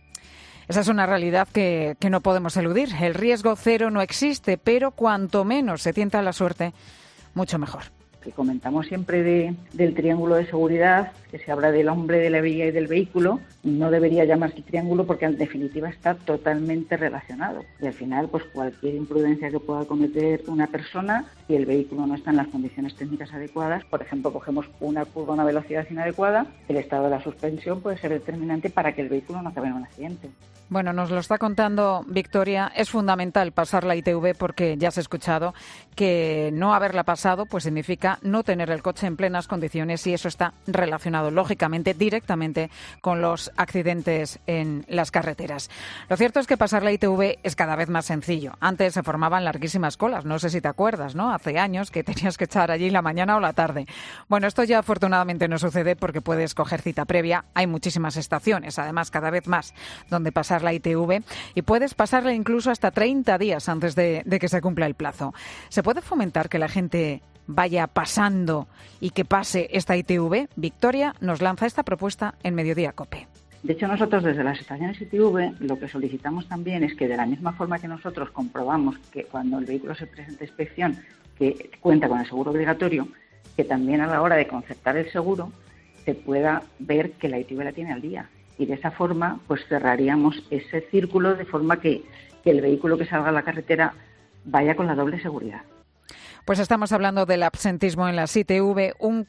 [SPEAKER 17] Esa es una realidad que no podemos eludir. El riesgo cero no existe, pero cuanto menos se tienta la suerte, mucho mejor.
[SPEAKER 11] Que comentamos siempre del triángulo de seguridad, que se habla del hombre, de la vía y del vehículo, no debería llamarse triángulo porque en definitiva está totalmente relacionado. Y al final, pues cualquier imprudencia que pueda cometer una persona, si el vehículo no está en las condiciones técnicas adecuadas, por ejemplo, cogemos una curva a una velocidad inadecuada, el estado de la suspensión puede ser determinante para que el vehículo no acabe en un accidente.
[SPEAKER 17] Bueno, nos lo está contando Victoria. Es fundamental pasar la ITV porque ya has escuchado que no haberla pasado pues significa no tener el coche en plenas condiciones y eso está relacionado, lógicamente, directamente con los accidentes en las carreteras. Lo cierto es que pasar la ITV es cada vez más sencillo. Antes se formaban larguísimas colas, no sé si te acuerdas, ¿no? Hace años que tenías que echar allí la mañana o la tarde. Bueno, esto ya afortunadamente no sucede porque puedes coger cita previa. Hay muchísimas estaciones, además cada vez más, donde pasar la ITV y puedes pasarla incluso hasta 30 días antes de que se cumpla el plazo. ¿Se puede fomentar que la gente vaya pasando y que pase esta ITV? Victoria nos lanza esta propuesta en Mediodía COPE.
[SPEAKER 11] De hecho, nosotros desde las estaciones ITV lo que solicitamos también es que de la misma forma que nosotros comprobamos que cuando el vehículo se presenta a inspección que cuenta con el seguro obligatorio, que también a la hora de concertar el seguro se pueda ver que la ITV la tiene al día. Y de esa forma pues cerraríamos ese círculo de forma que el vehículo que salga a la carretera vaya con la doble seguridad.
[SPEAKER 17] Pues estamos hablando del absentismo en las ITV, un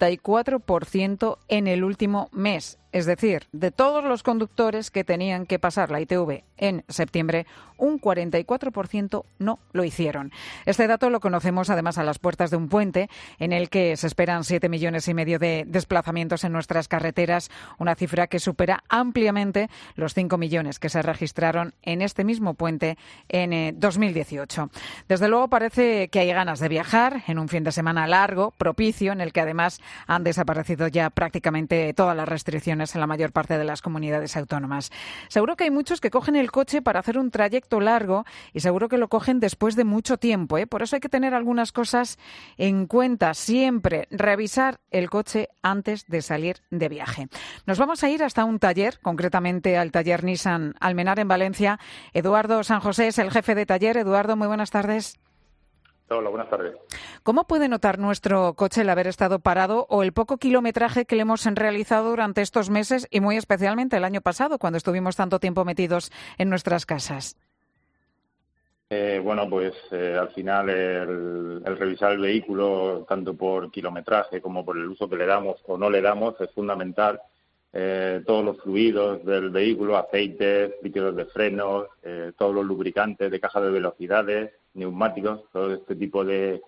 [SPEAKER 17] 44% en el último mes. Es decir, de todos los conductores que tenían que pasar la ITV en septiembre, un 44% no lo hicieron. Este dato lo conocemos además a las puertas de un puente en el que se esperan 7,5 millones de desplazamientos en nuestras carreteras, una cifra que supera ampliamente los 5 millones que se registraron en este mismo puente en 2018. Desde luego parece que hay ganas de viajar en un fin de semana largo, propicio, en el que además han desaparecido ya prácticamente todas las restricciones en la mayor parte de las comunidades autónomas. Seguro que hay muchos que cogen el coche para hacer un trayecto largo y seguro que lo cogen después de mucho tiempo, ¿eh? Por eso hay que tener algunas cosas en cuenta. Siempre revisar el coche antes de salir de viaje. Nos vamos a ir hasta un taller, concretamente al taller Nissan Almenar en Valencia. Eduardo San José es el jefe de taller. Eduardo, muy buenas tardes.
[SPEAKER 12] Hola, buenas tardes.
[SPEAKER 17] ¿Cómo puede notar nuestro coche el haber estado parado o el poco kilometraje que le hemos realizado durante estos meses y muy especialmente el año pasado, cuando estuvimos tanto tiempo metidos en nuestras casas?
[SPEAKER 12] Al final el revisar el vehículo, tanto por kilometraje como por el uso que le damos o no le damos, es fundamental todos los fluidos del vehículo, aceites, líquidos de frenos, todos los lubricantes de caja de velocidades, neumáticos, todo este tipo de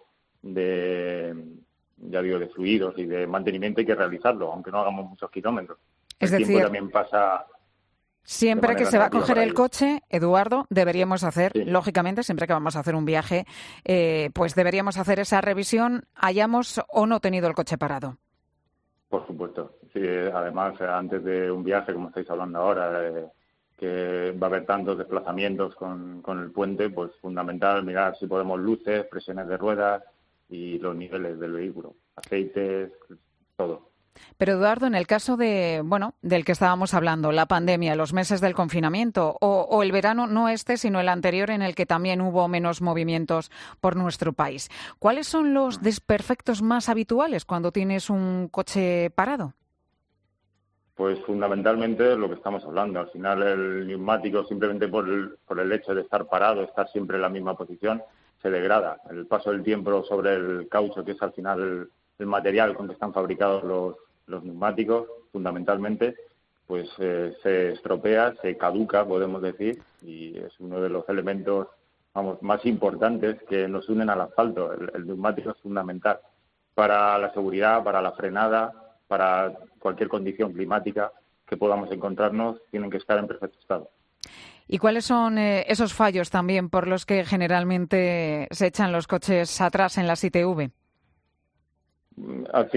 [SPEAKER 12] fluidos y de mantenimiento hay que realizarlo, aunque no hagamos muchos kilómetros.
[SPEAKER 17] Es
[SPEAKER 12] el
[SPEAKER 17] decir,
[SPEAKER 12] tiempo también pasa.
[SPEAKER 17] Siempre que se va a coger el coche, Eduardo, deberíamos hacer,
[SPEAKER 12] Sí.
[SPEAKER 17] lógicamente, siempre que vamos a hacer un viaje, pues deberíamos hacer esa revisión, hayamos o no tenido el coche parado.
[SPEAKER 12] Por supuesto. Sí, además, antes de un viaje, como estáis hablando ahora, que va a haber tantos desplazamientos con el puente, pues fundamental mirar si podemos luces, presiones de ruedas y los niveles del vehículo, aceites, todo.
[SPEAKER 17] Pero, Eduardo, en el caso de, del que estábamos hablando, la pandemia, los meses del confinamiento o el verano, no este, sino el anterior, en el que también hubo menos movimientos por nuestro país, ¿cuáles son los desperfectos más habituales cuando tienes un coche parado?
[SPEAKER 12] Pues fundamentalmente lo que estamos hablando. Al final el neumático, simplemente por el hecho de estar parado, estar siempre en la misma posición, se degrada. El paso del tiempo sobre el caucho, que es al final el material con que están fabricados los neumáticos, fundamentalmente, pues se estropea, se caduca, podemos decir, y es uno de los elementos más importantes que nos unen al asfalto. El neumático es fundamental para la seguridad, para la frenada, para cualquier condición climática que podamos encontrarnos, tienen que estar en perfecto estado.
[SPEAKER 17] ¿Y cuáles son esos fallos también por los que generalmente se echan los coches atrás en las ITV?
[SPEAKER 12] Al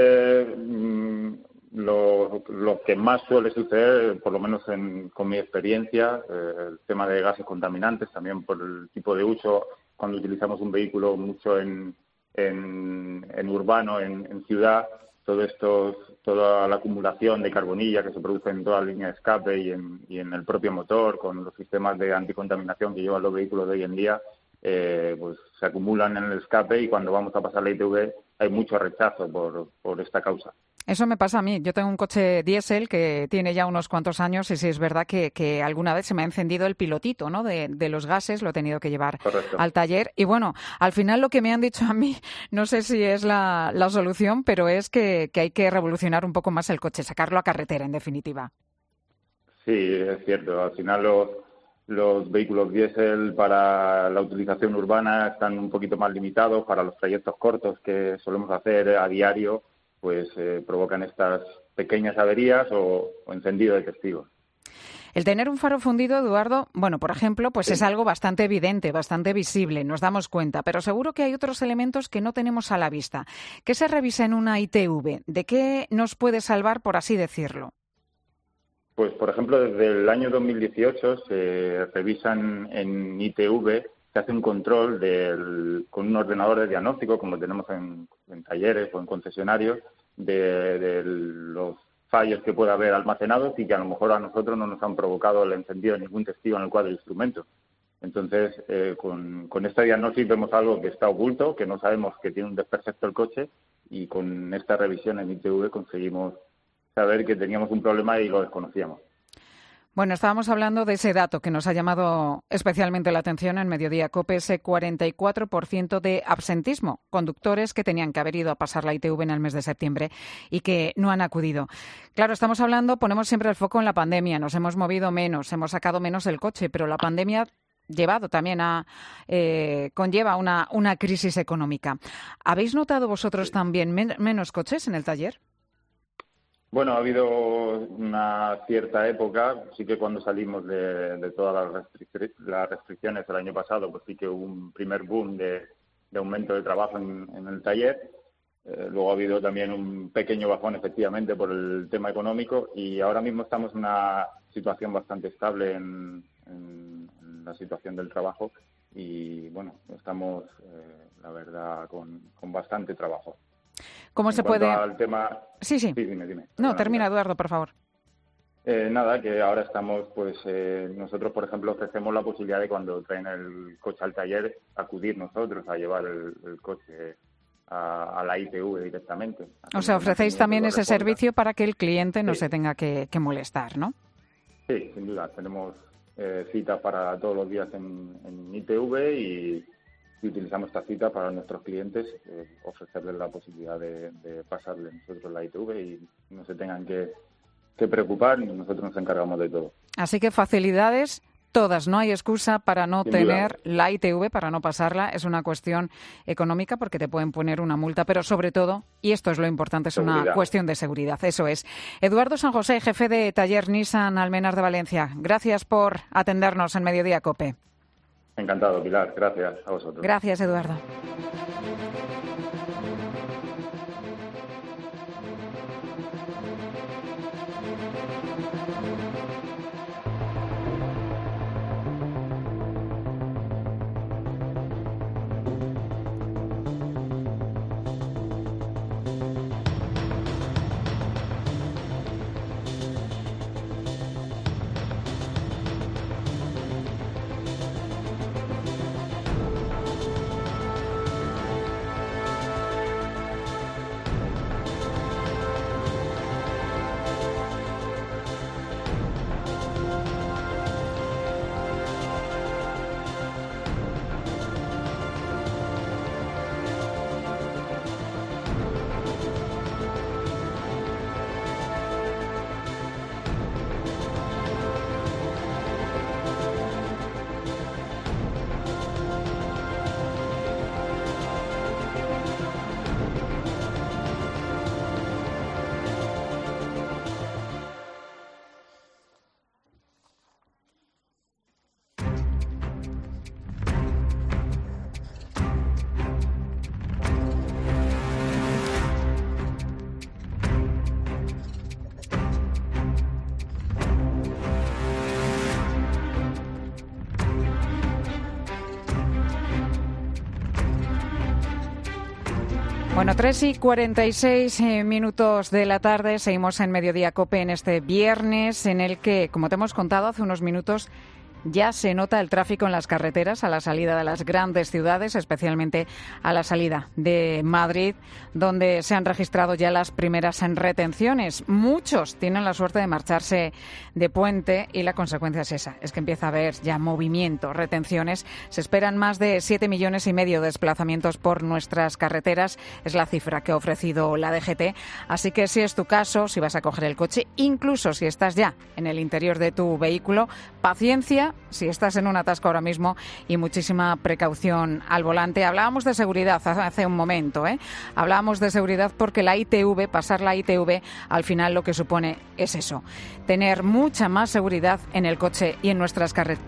[SPEAKER 12] final, lo que más suele suceder, por lo menos con mi experiencia, el tema de gases contaminantes, también por el tipo de uso, cuando utilizamos un vehículo mucho en urbano, en ciudad, toda la acumulación de carbonilla que se produce en toda la línea de escape y en el propio motor, con los sistemas de anticontaminación que llevan los vehículos de hoy en día, pues se acumulan en el escape y cuando vamos a pasar la ITV hay mucho rechazo por esta causa.
[SPEAKER 17] Eso me pasa a mí. Yo tengo un coche diésel que tiene ya unos cuantos años y sí es verdad que alguna vez se me ha encendido el pilotito, ¿no? de los gases, lo he tenido que llevar
[SPEAKER 12] Correcto.
[SPEAKER 17] al taller. Y bueno, al final lo que me han dicho a mí, no sé si es la solución, pero es que hay que revolucionar un poco más el coche, sacarlo a carretera, en definitiva.
[SPEAKER 12] Sí, es cierto. Al final los vehículos diésel para la utilización urbana están un poquito más limitados. Para los trayectos cortos que solemos hacer a diario, pues provocan estas pequeñas averías o encendido de testigos.
[SPEAKER 17] El tener un faro fundido, Eduardo, por ejemplo, pues sí, es algo bastante evidente, bastante visible, nos damos cuenta, pero seguro que hay otros elementos que no tenemos a la vista. ¿Qué se revisa en una ITV? ¿De qué nos puede salvar, por así decirlo?
[SPEAKER 12] Pues, por ejemplo, desde el año 2018 se revisan en ITV, se hace un control con un ordenador de diagnóstico, como tenemos en talleres o en concesionarios, de los fallos que pueda haber almacenados y que a lo mejor a nosotros no nos han provocado el encendido de ningún testigo en el cuadro de instrumentos. Entonces, con este diagnóstico vemos algo que está oculto, que no sabemos que tiene un desperfecto el coche, y con esta revisión en ITV conseguimos saber que teníamos un problema y lo desconocíamos.
[SPEAKER 17] Bueno, estábamos hablando de ese dato que nos ha llamado especialmente la atención en Mediodía COPE, ese 44% de absentismo, conductores que tenían que haber ido a pasar la ITV en el mes de septiembre y que no han acudido. Claro, estamos hablando, ponemos siempre el foco en la pandemia, nos hemos movido menos, hemos sacado menos el coche, pero la pandemia conlleva una crisis económica. ¿Habéis notado vosotros también menos coches en el taller?
[SPEAKER 12] Bueno, ha habido una cierta época, sí que cuando salimos de todas las restricciones el año pasado, pues sí que hubo un primer boom de aumento de trabajo en el taller. Luego ha habido también un pequeño bajón, efectivamente, por el tema económico, y ahora mismo estamos en una situación bastante estable en la situación del trabajo y, bueno, estamos, la verdad, con bastante trabajo.
[SPEAKER 17] ¿Cómo se puede...?
[SPEAKER 12] Al tema...
[SPEAKER 17] Sí.
[SPEAKER 12] Dime.
[SPEAKER 17] No, termina, Eduardo, por favor.
[SPEAKER 12] Nada, que ahora estamos, nosotros, por ejemplo, ofrecemos la posibilidad de cuando traen el coche al taller, acudir nosotros a llevar el coche a la ITV directamente.
[SPEAKER 17] O sea, ofrecéis también ese servicio para que el cliente no se tenga que molestar, ¿no?
[SPEAKER 12] Sí, sin duda. Tenemos citas para todos los días en ITV y utilizamos esta cita para nuestros clientes, ofrecerles la posibilidad de pasarle nosotros la ITV y no se tengan que que preocupar y nosotros nos encargamos de todo.
[SPEAKER 17] Así que facilidades todas, no hay excusa para no
[SPEAKER 12] Sin
[SPEAKER 17] tener
[SPEAKER 12] duda.
[SPEAKER 17] la ITV, para no pasarla. Es una cuestión económica porque te pueden poner una multa, pero sobre todo, y esto es lo importante, es una
[SPEAKER 12] Seguridad.
[SPEAKER 17] cuestión de seguridad. Eso es. Eduardo San José, jefe de taller Nissan Almenar de Valencia. Gracias por atendernos en Mediodía COPE.
[SPEAKER 12] Encantado, Pilar. Gracias a vosotros.
[SPEAKER 17] Gracias, Eduardo. Bueno, 3:46 minutos de la tarde, seguimos en Mediodía COPE en este viernes en el que, como te hemos contado hace unos minutos, ya se nota el tráfico en las carreteras a la salida de las grandes ciudades, especialmente a la salida de Madrid, donde se han registrado ya las primeras retenciones. Muchos tienen la suerte de marcharse de puente y la consecuencia es esa, es que empieza a haber ya movimiento, retenciones. Se esperan más de 7,5 millones de desplazamientos por nuestras carreteras, es la cifra que ha ofrecido la DGT. Así que si es tu caso, si vas a coger el coche, incluso si estás ya en el interior de tu vehículo, paciencia si estás en un atasco ahora mismo y muchísima precaución al volante. Hablábamos de seguridad hace un momento, Hablábamos de seguridad porque la ITV, pasar la ITV, al final lo que supone es eso, tener mucha más seguridad en el coche y en nuestras carreteras.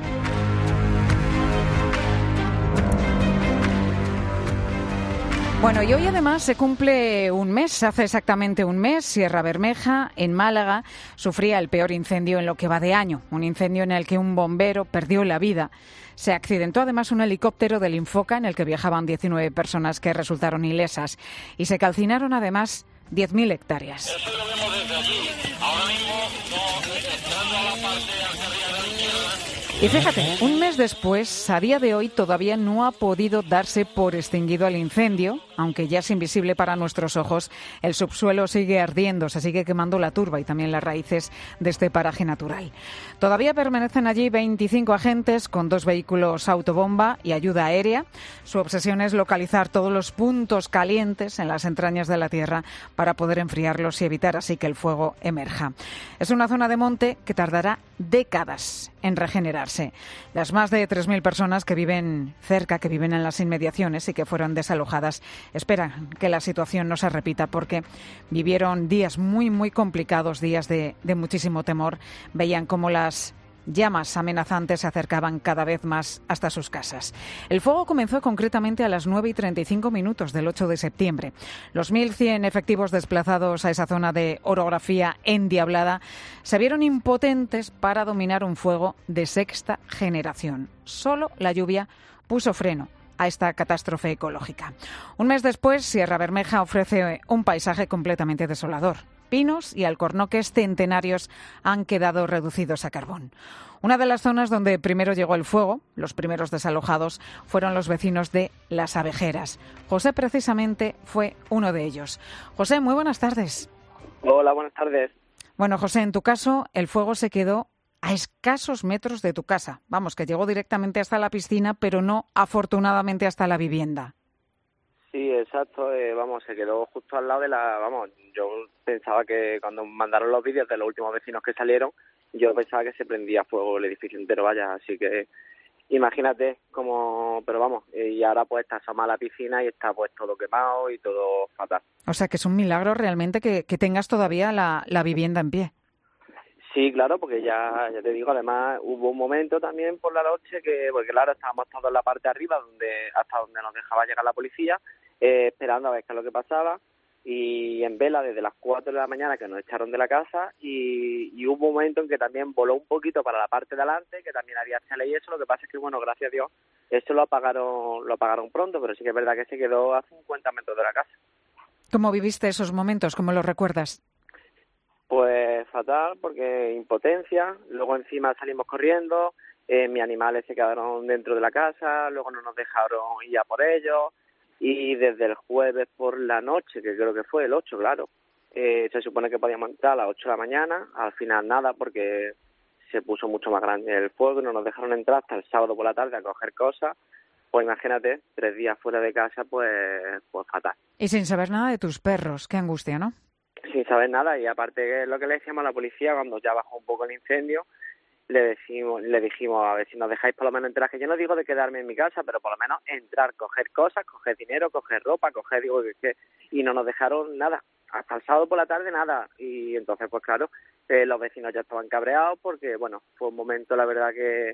[SPEAKER 17] Bueno, y hoy además se cumple un mes, hace exactamente un mes, Sierra Bermeja, en Málaga, sufría el peor incendio en lo que va de año, un incendio en el que un bombero perdió la vida. Se accidentó además un helicóptero del Infoca en el que viajaban 19 personas que resultaron ilesas y se calcinaron además 10.000 hectáreas.
[SPEAKER 4] Eso lo vemos desde aquí. Ahora mismo, entrando a la parte hacia la izquierda.
[SPEAKER 17] Y fíjate, un mes después, a día de hoy, todavía no ha podido darse por extinguido el incendio, aunque ya es invisible para nuestros ojos. El subsuelo sigue ardiendo, se sigue quemando la turba y también las raíces de este paraje natural. Todavía permanecen allí 25 agentes con 2 vehículos autobomba y ayuda aérea. Su obsesión es localizar todos los puntos calientes en las entrañas de la tierra para poder enfriarlos y evitar así que el fuego emerja. Es una zona de monte que tardará décadas en regenerarse. Las más de 3.000 personas que viven cerca, que viven en las inmediaciones y que fueron desalojadas, esperan que la situación no se repita porque vivieron días muy, muy complicados, días de muchísimo temor. Veían cómo las llamas amenazantes se acercaban cada vez más hasta sus casas. El fuego comenzó concretamente a las 9:35 del 8 de septiembre. Los 1.100 efectivos desplazados a esa zona de orografía endiablada se vieron impotentes para dominar un fuego de 6ª generación. Solo la lluvia puso freno a esta catástrofe ecológica. Un mes después, Sierra Bermeja ofrece un paisaje completamente desolador. Pinos y alcornoques centenarios han quedado reducidos a carbón. Una de las zonas donde primero llegó el fuego, los primeros desalojados, fueron los vecinos de Las Abejeras. José precisamente fue uno de ellos. José, muy buenas tardes.
[SPEAKER 5] Hola, buenas tardes.
[SPEAKER 17] Bueno, José, en tu caso, el fuego se quedó a escasos metros de tu casa. Vamos, que llegó directamente hasta la piscina, pero no, afortunadamente, hasta la vivienda.
[SPEAKER 5] Sí, exacto. Vamos, se quedó justo al lado de la... Vamos, yo pensaba que cuando mandaron los vídeos de los últimos vecinos que salieron, yo pensaba que se prendía fuego el edificio entero, vaya, así que imagínate cómo... Pero vamos, y ahora pues está asomada la piscina y está pues todo quemado y todo fatal.
[SPEAKER 17] O sea, que es un milagro realmente que tengas todavía la vivienda en pie.
[SPEAKER 5] Sí, claro, porque ya te digo, además hubo un momento también por la noche que, porque claro, estábamos todos en la parte de arriba, hasta donde nos dejaba llegar la policía, esperando a ver qué es lo que pasaba, y en vela desde las 4 de la mañana que nos echaron de la casa, y hubo un momento en que también voló un poquito para la parte de adelante, que también había chale y eso. Lo que pasa es que, bueno, gracias a Dios, eso lo apagaron pronto, pero sí que es verdad que se quedó a 50 metros de la casa.
[SPEAKER 17] ¿Cómo viviste esos momentos? ¿Cómo los recuerdas?
[SPEAKER 5] Pues fatal, porque impotencia, luego encima salimos corriendo, mis animales se quedaron dentro de la casa, luego no nos dejaron ir a por ellos, y desde el jueves por la noche, que creo que fue el 8, claro, se supone que podíamos entrar a las 8 de la mañana, al final nada, porque se puso mucho más grande el fuego y no nos dejaron entrar hasta el sábado por la tarde a coger cosas. Pues imagínate, 3 días fuera de casa, pues fatal.
[SPEAKER 17] Y sin saber nada de tus perros, qué angustia, ¿no?
[SPEAKER 5] Sin saber nada, y aparte lo que le decíamos a la policía cuando ya bajó un poco el incendio, le dijimos a ver si nos dejáis por lo menos entrar, que yo no digo de quedarme en mi casa, pero por lo menos entrar, coger cosas, coger dinero, coger ropa, y no nos dejaron nada, hasta el sábado por la tarde nada, y entonces pues claro, los vecinos ya estaban cabreados porque bueno, fue un momento la verdad que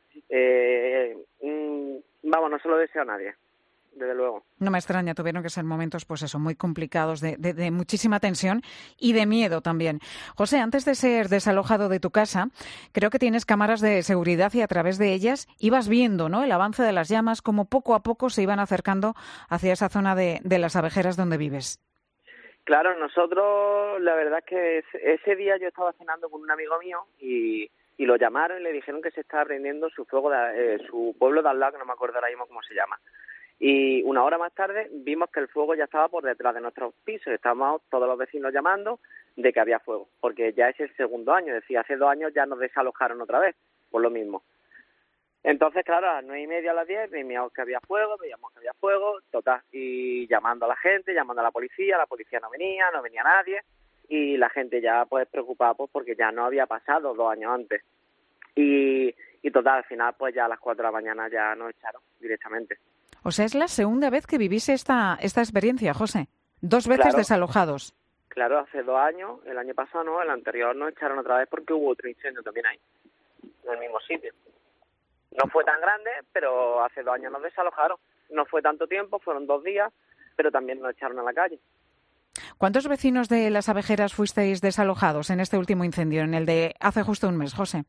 [SPEAKER 5] vamos, no se lo deseo a nadie. Desde luego. No
[SPEAKER 17] me extraña, tuvieron que ser momentos, pues eso, muy complicados, de muchísima tensión y de miedo también. José, antes de ser desalojado de tu casa, creo que tienes cámaras de seguridad y a través de ellas ibas viendo, ¿no?, el avance de las llamas, como poco a poco se iban acercando hacia esa zona de las Abejeras donde vives.
[SPEAKER 5] Claro, nosotros, la verdad es que ese día yo estaba cenando con un amigo mío y lo llamaron y le dijeron que se estaba prendiendo su fuego, su pueblo de al lado, que no me acuerdo ahora mismo cómo se llama. Y una hora más tarde vimos que el fuego ya estaba por detrás de nuestros pisos. Estábamos todos los vecinos llamando de que había fuego, porque ya es el segundo año. Es decir, hace 2 años ya nos desalojaron otra vez, por lo mismo. Entonces, claro, a las 9:30, a las 10, veíamos que había fuego, total. Y llamando a la gente, llamando a la policía no venía nadie. Y la gente ya pues preocupada pues, porque ya no había pasado 2 años antes. Y total, al final pues ya a las 4 de la mañana ya nos echaron directamente.
[SPEAKER 17] O sea, es la segunda vez que vivís esta experiencia, José. 2 veces
[SPEAKER 5] claro,
[SPEAKER 17] desalojados.
[SPEAKER 5] Claro, hace 2 años, el año pasado no, el anterior nos echaron otra vez porque hubo otro incendio también ahí, en el mismo sitio. No fue tan grande, pero hace 2 años nos desalojaron. No fue tanto tiempo, fueron 2 días, pero también nos echaron a la calle.
[SPEAKER 17] ¿Cuántos vecinos de las Abejeras fuisteis desalojados en este último incendio, en el de hace justo un mes, José?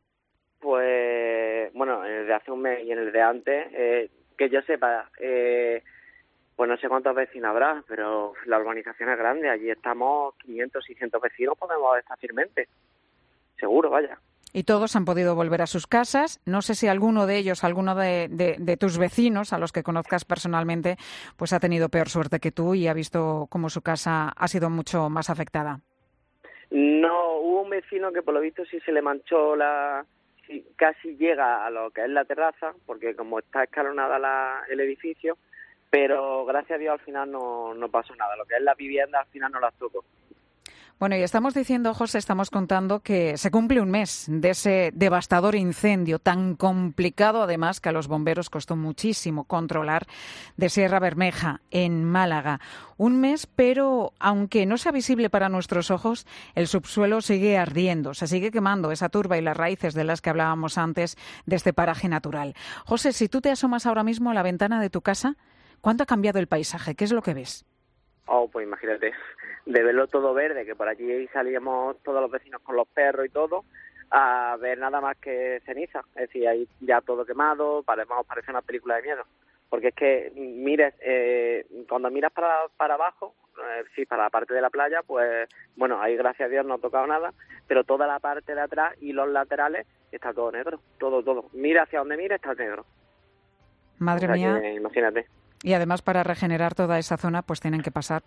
[SPEAKER 5] Pues, bueno, en el de hace un mes y en el de antes... que yo sepa, pues no sé cuántos vecinos habrá, pero la urbanización es grande, allí estamos 500, 600 vecinos, podemos estar firmemente, seguro, vaya.
[SPEAKER 17] Y todos han podido volver a sus casas. No sé si alguno de ellos, alguno de tus vecinos, a los que conozcas personalmente, pues ha tenido peor suerte que tú y ha visto cómo su casa ha sido mucho más afectada.
[SPEAKER 5] No, hubo un vecino que por lo visto sí se le manchó casi llega a lo que es la terraza, porque como está escalonada el edificio, pero gracias a Dios al final no pasó nada. Lo que es la vivienda al final no las tocó.
[SPEAKER 17] Bueno, y estamos diciendo, José, estamos contando que se cumple un mes de ese devastador incendio tan complicado, además, que a los bomberos costó muchísimo controlar, de Sierra Bermeja, en Málaga. Un mes, pero aunque no sea visible para nuestros ojos, el subsuelo sigue ardiendo, se sigue quemando esa turba y las raíces de las que hablábamos antes de este paraje natural. José, si tú te asomas ahora mismo a la ventana de tu casa, ¿cuánto ha cambiado el paisaje? ¿Qué es lo que ves?
[SPEAKER 5] Oh, pues imagínate, de verlo todo verde, que por allí salíamos todos los vecinos con los perros y todo, a ver nada más que ceniza. Es decir, ahí ya todo quemado, parece una película de miedo. Porque es que, mires, cuando miras para abajo, sí, para la parte de la playa, pues, bueno, ahí gracias a Dios no ha tocado nada, pero toda la parte de atrás y los laterales está todo negro, todo. Mira hacia donde mira, está negro.
[SPEAKER 17] Madre mía.
[SPEAKER 5] Imagínate.
[SPEAKER 17] Y además para regenerar toda esa zona pues tienen que pasar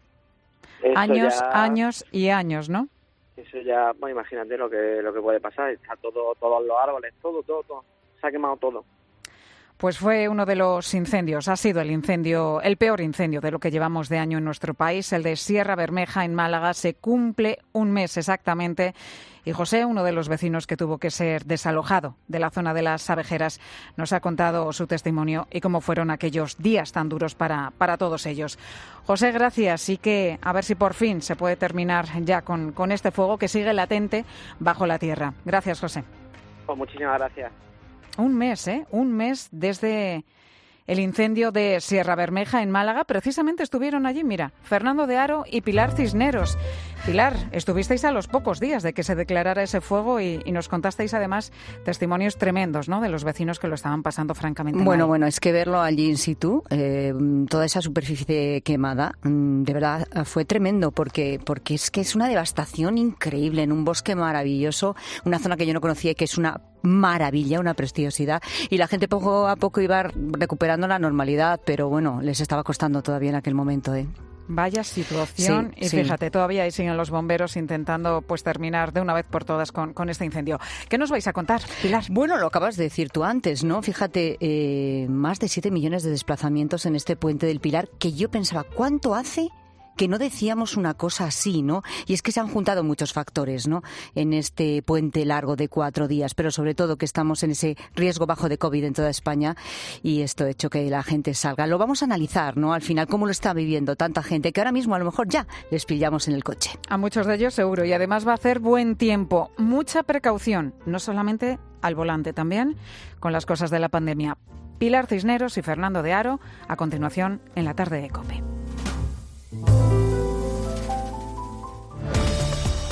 [SPEAKER 17] años y años, ¿no?
[SPEAKER 5] Eso ya, pues imagínate lo que puede pasar. Está todos los árboles, todo. Se ha quemado todo.
[SPEAKER 17] Pues fue uno de los incendios, ha sido el peor incendio de lo que llevamos de año en nuestro país, el de Sierra Bermeja en Málaga. Se cumple un mes exactamente. Y José, uno de los vecinos que tuvo que ser desalojado de la zona de las Abejeras, nos ha contado su testimonio y cómo fueron aquellos días tan duros para todos ellos. José, gracias, y que a ver si por fin se puede terminar ya con este fuego que sigue latente bajo la tierra. Gracias, José.
[SPEAKER 5] Pues muchísimas gracias.
[SPEAKER 17] Un mes desde el incendio de Sierra Bermeja en Málaga. Precisamente estuvieron allí, mira, Fernando de Haro y Pilar Cisneros. Pilar, estuvisteis a los pocos días de que se declarara ese fuego y nos contasteis además testimonios tremendos, ¿no?, de los vecinos que lo estaban pasando francamente mal.
[SPEAKER 13] Bueno, es que verlo allí in situ, toda esa superficie quemada, de verdad fue tremendo porque es que es una devastación increíble en un bosque maravilloso, una zona que yo no conocía y que es una maravilla, una preciosidad, y la gente poco a poco iba recuperando la normalidad, pero bueno, les estaba costando todavía en aquel momento, ¿eh?
[SPEAKER 17] Vaya situación, sí, y fíjate, todavía ahí siguen los bomberos intentando pues terminar de una vez por todas con este incendio. ¿Qué nos vais a contar, Pilar?
[SPEAKER 13] Bueno, lo acabas de decir tú antes, ¿no? Fíjate, más de 7 millones de desplazamientos en este puente del Pilar, que yo pensaba, ¿cuánto hace que no decíamos una cosa así, ¿no? Y es que se han juntado muchos factores, ¿no?, en este puente largo de 4 días, pero sobre todo que estamos en ese riesgo bajo de COVID en toda España, y esto ha hecho que la gente salga. Lo vamos a analizar, ¿no?, al final, cómo lo está viviendo tanta gente que ahora mismo a lo mejor ya les pillamos en el coche.
[SPEAKER 17] A muchos de ellos seguro, y además va a hacer buen tiempo. Mucha precaución, no solamente al volante, también con las cosas de la pandemia. Pilar Cisneros y Fernando de Haro, a continuación en la tarde de COPE.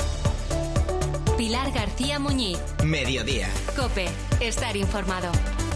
[SPEAKER 3] Pilar García Muñiz.
[SPEAKER 14] Mediodía.
[SPEAKER 3] COPE. Estar informado.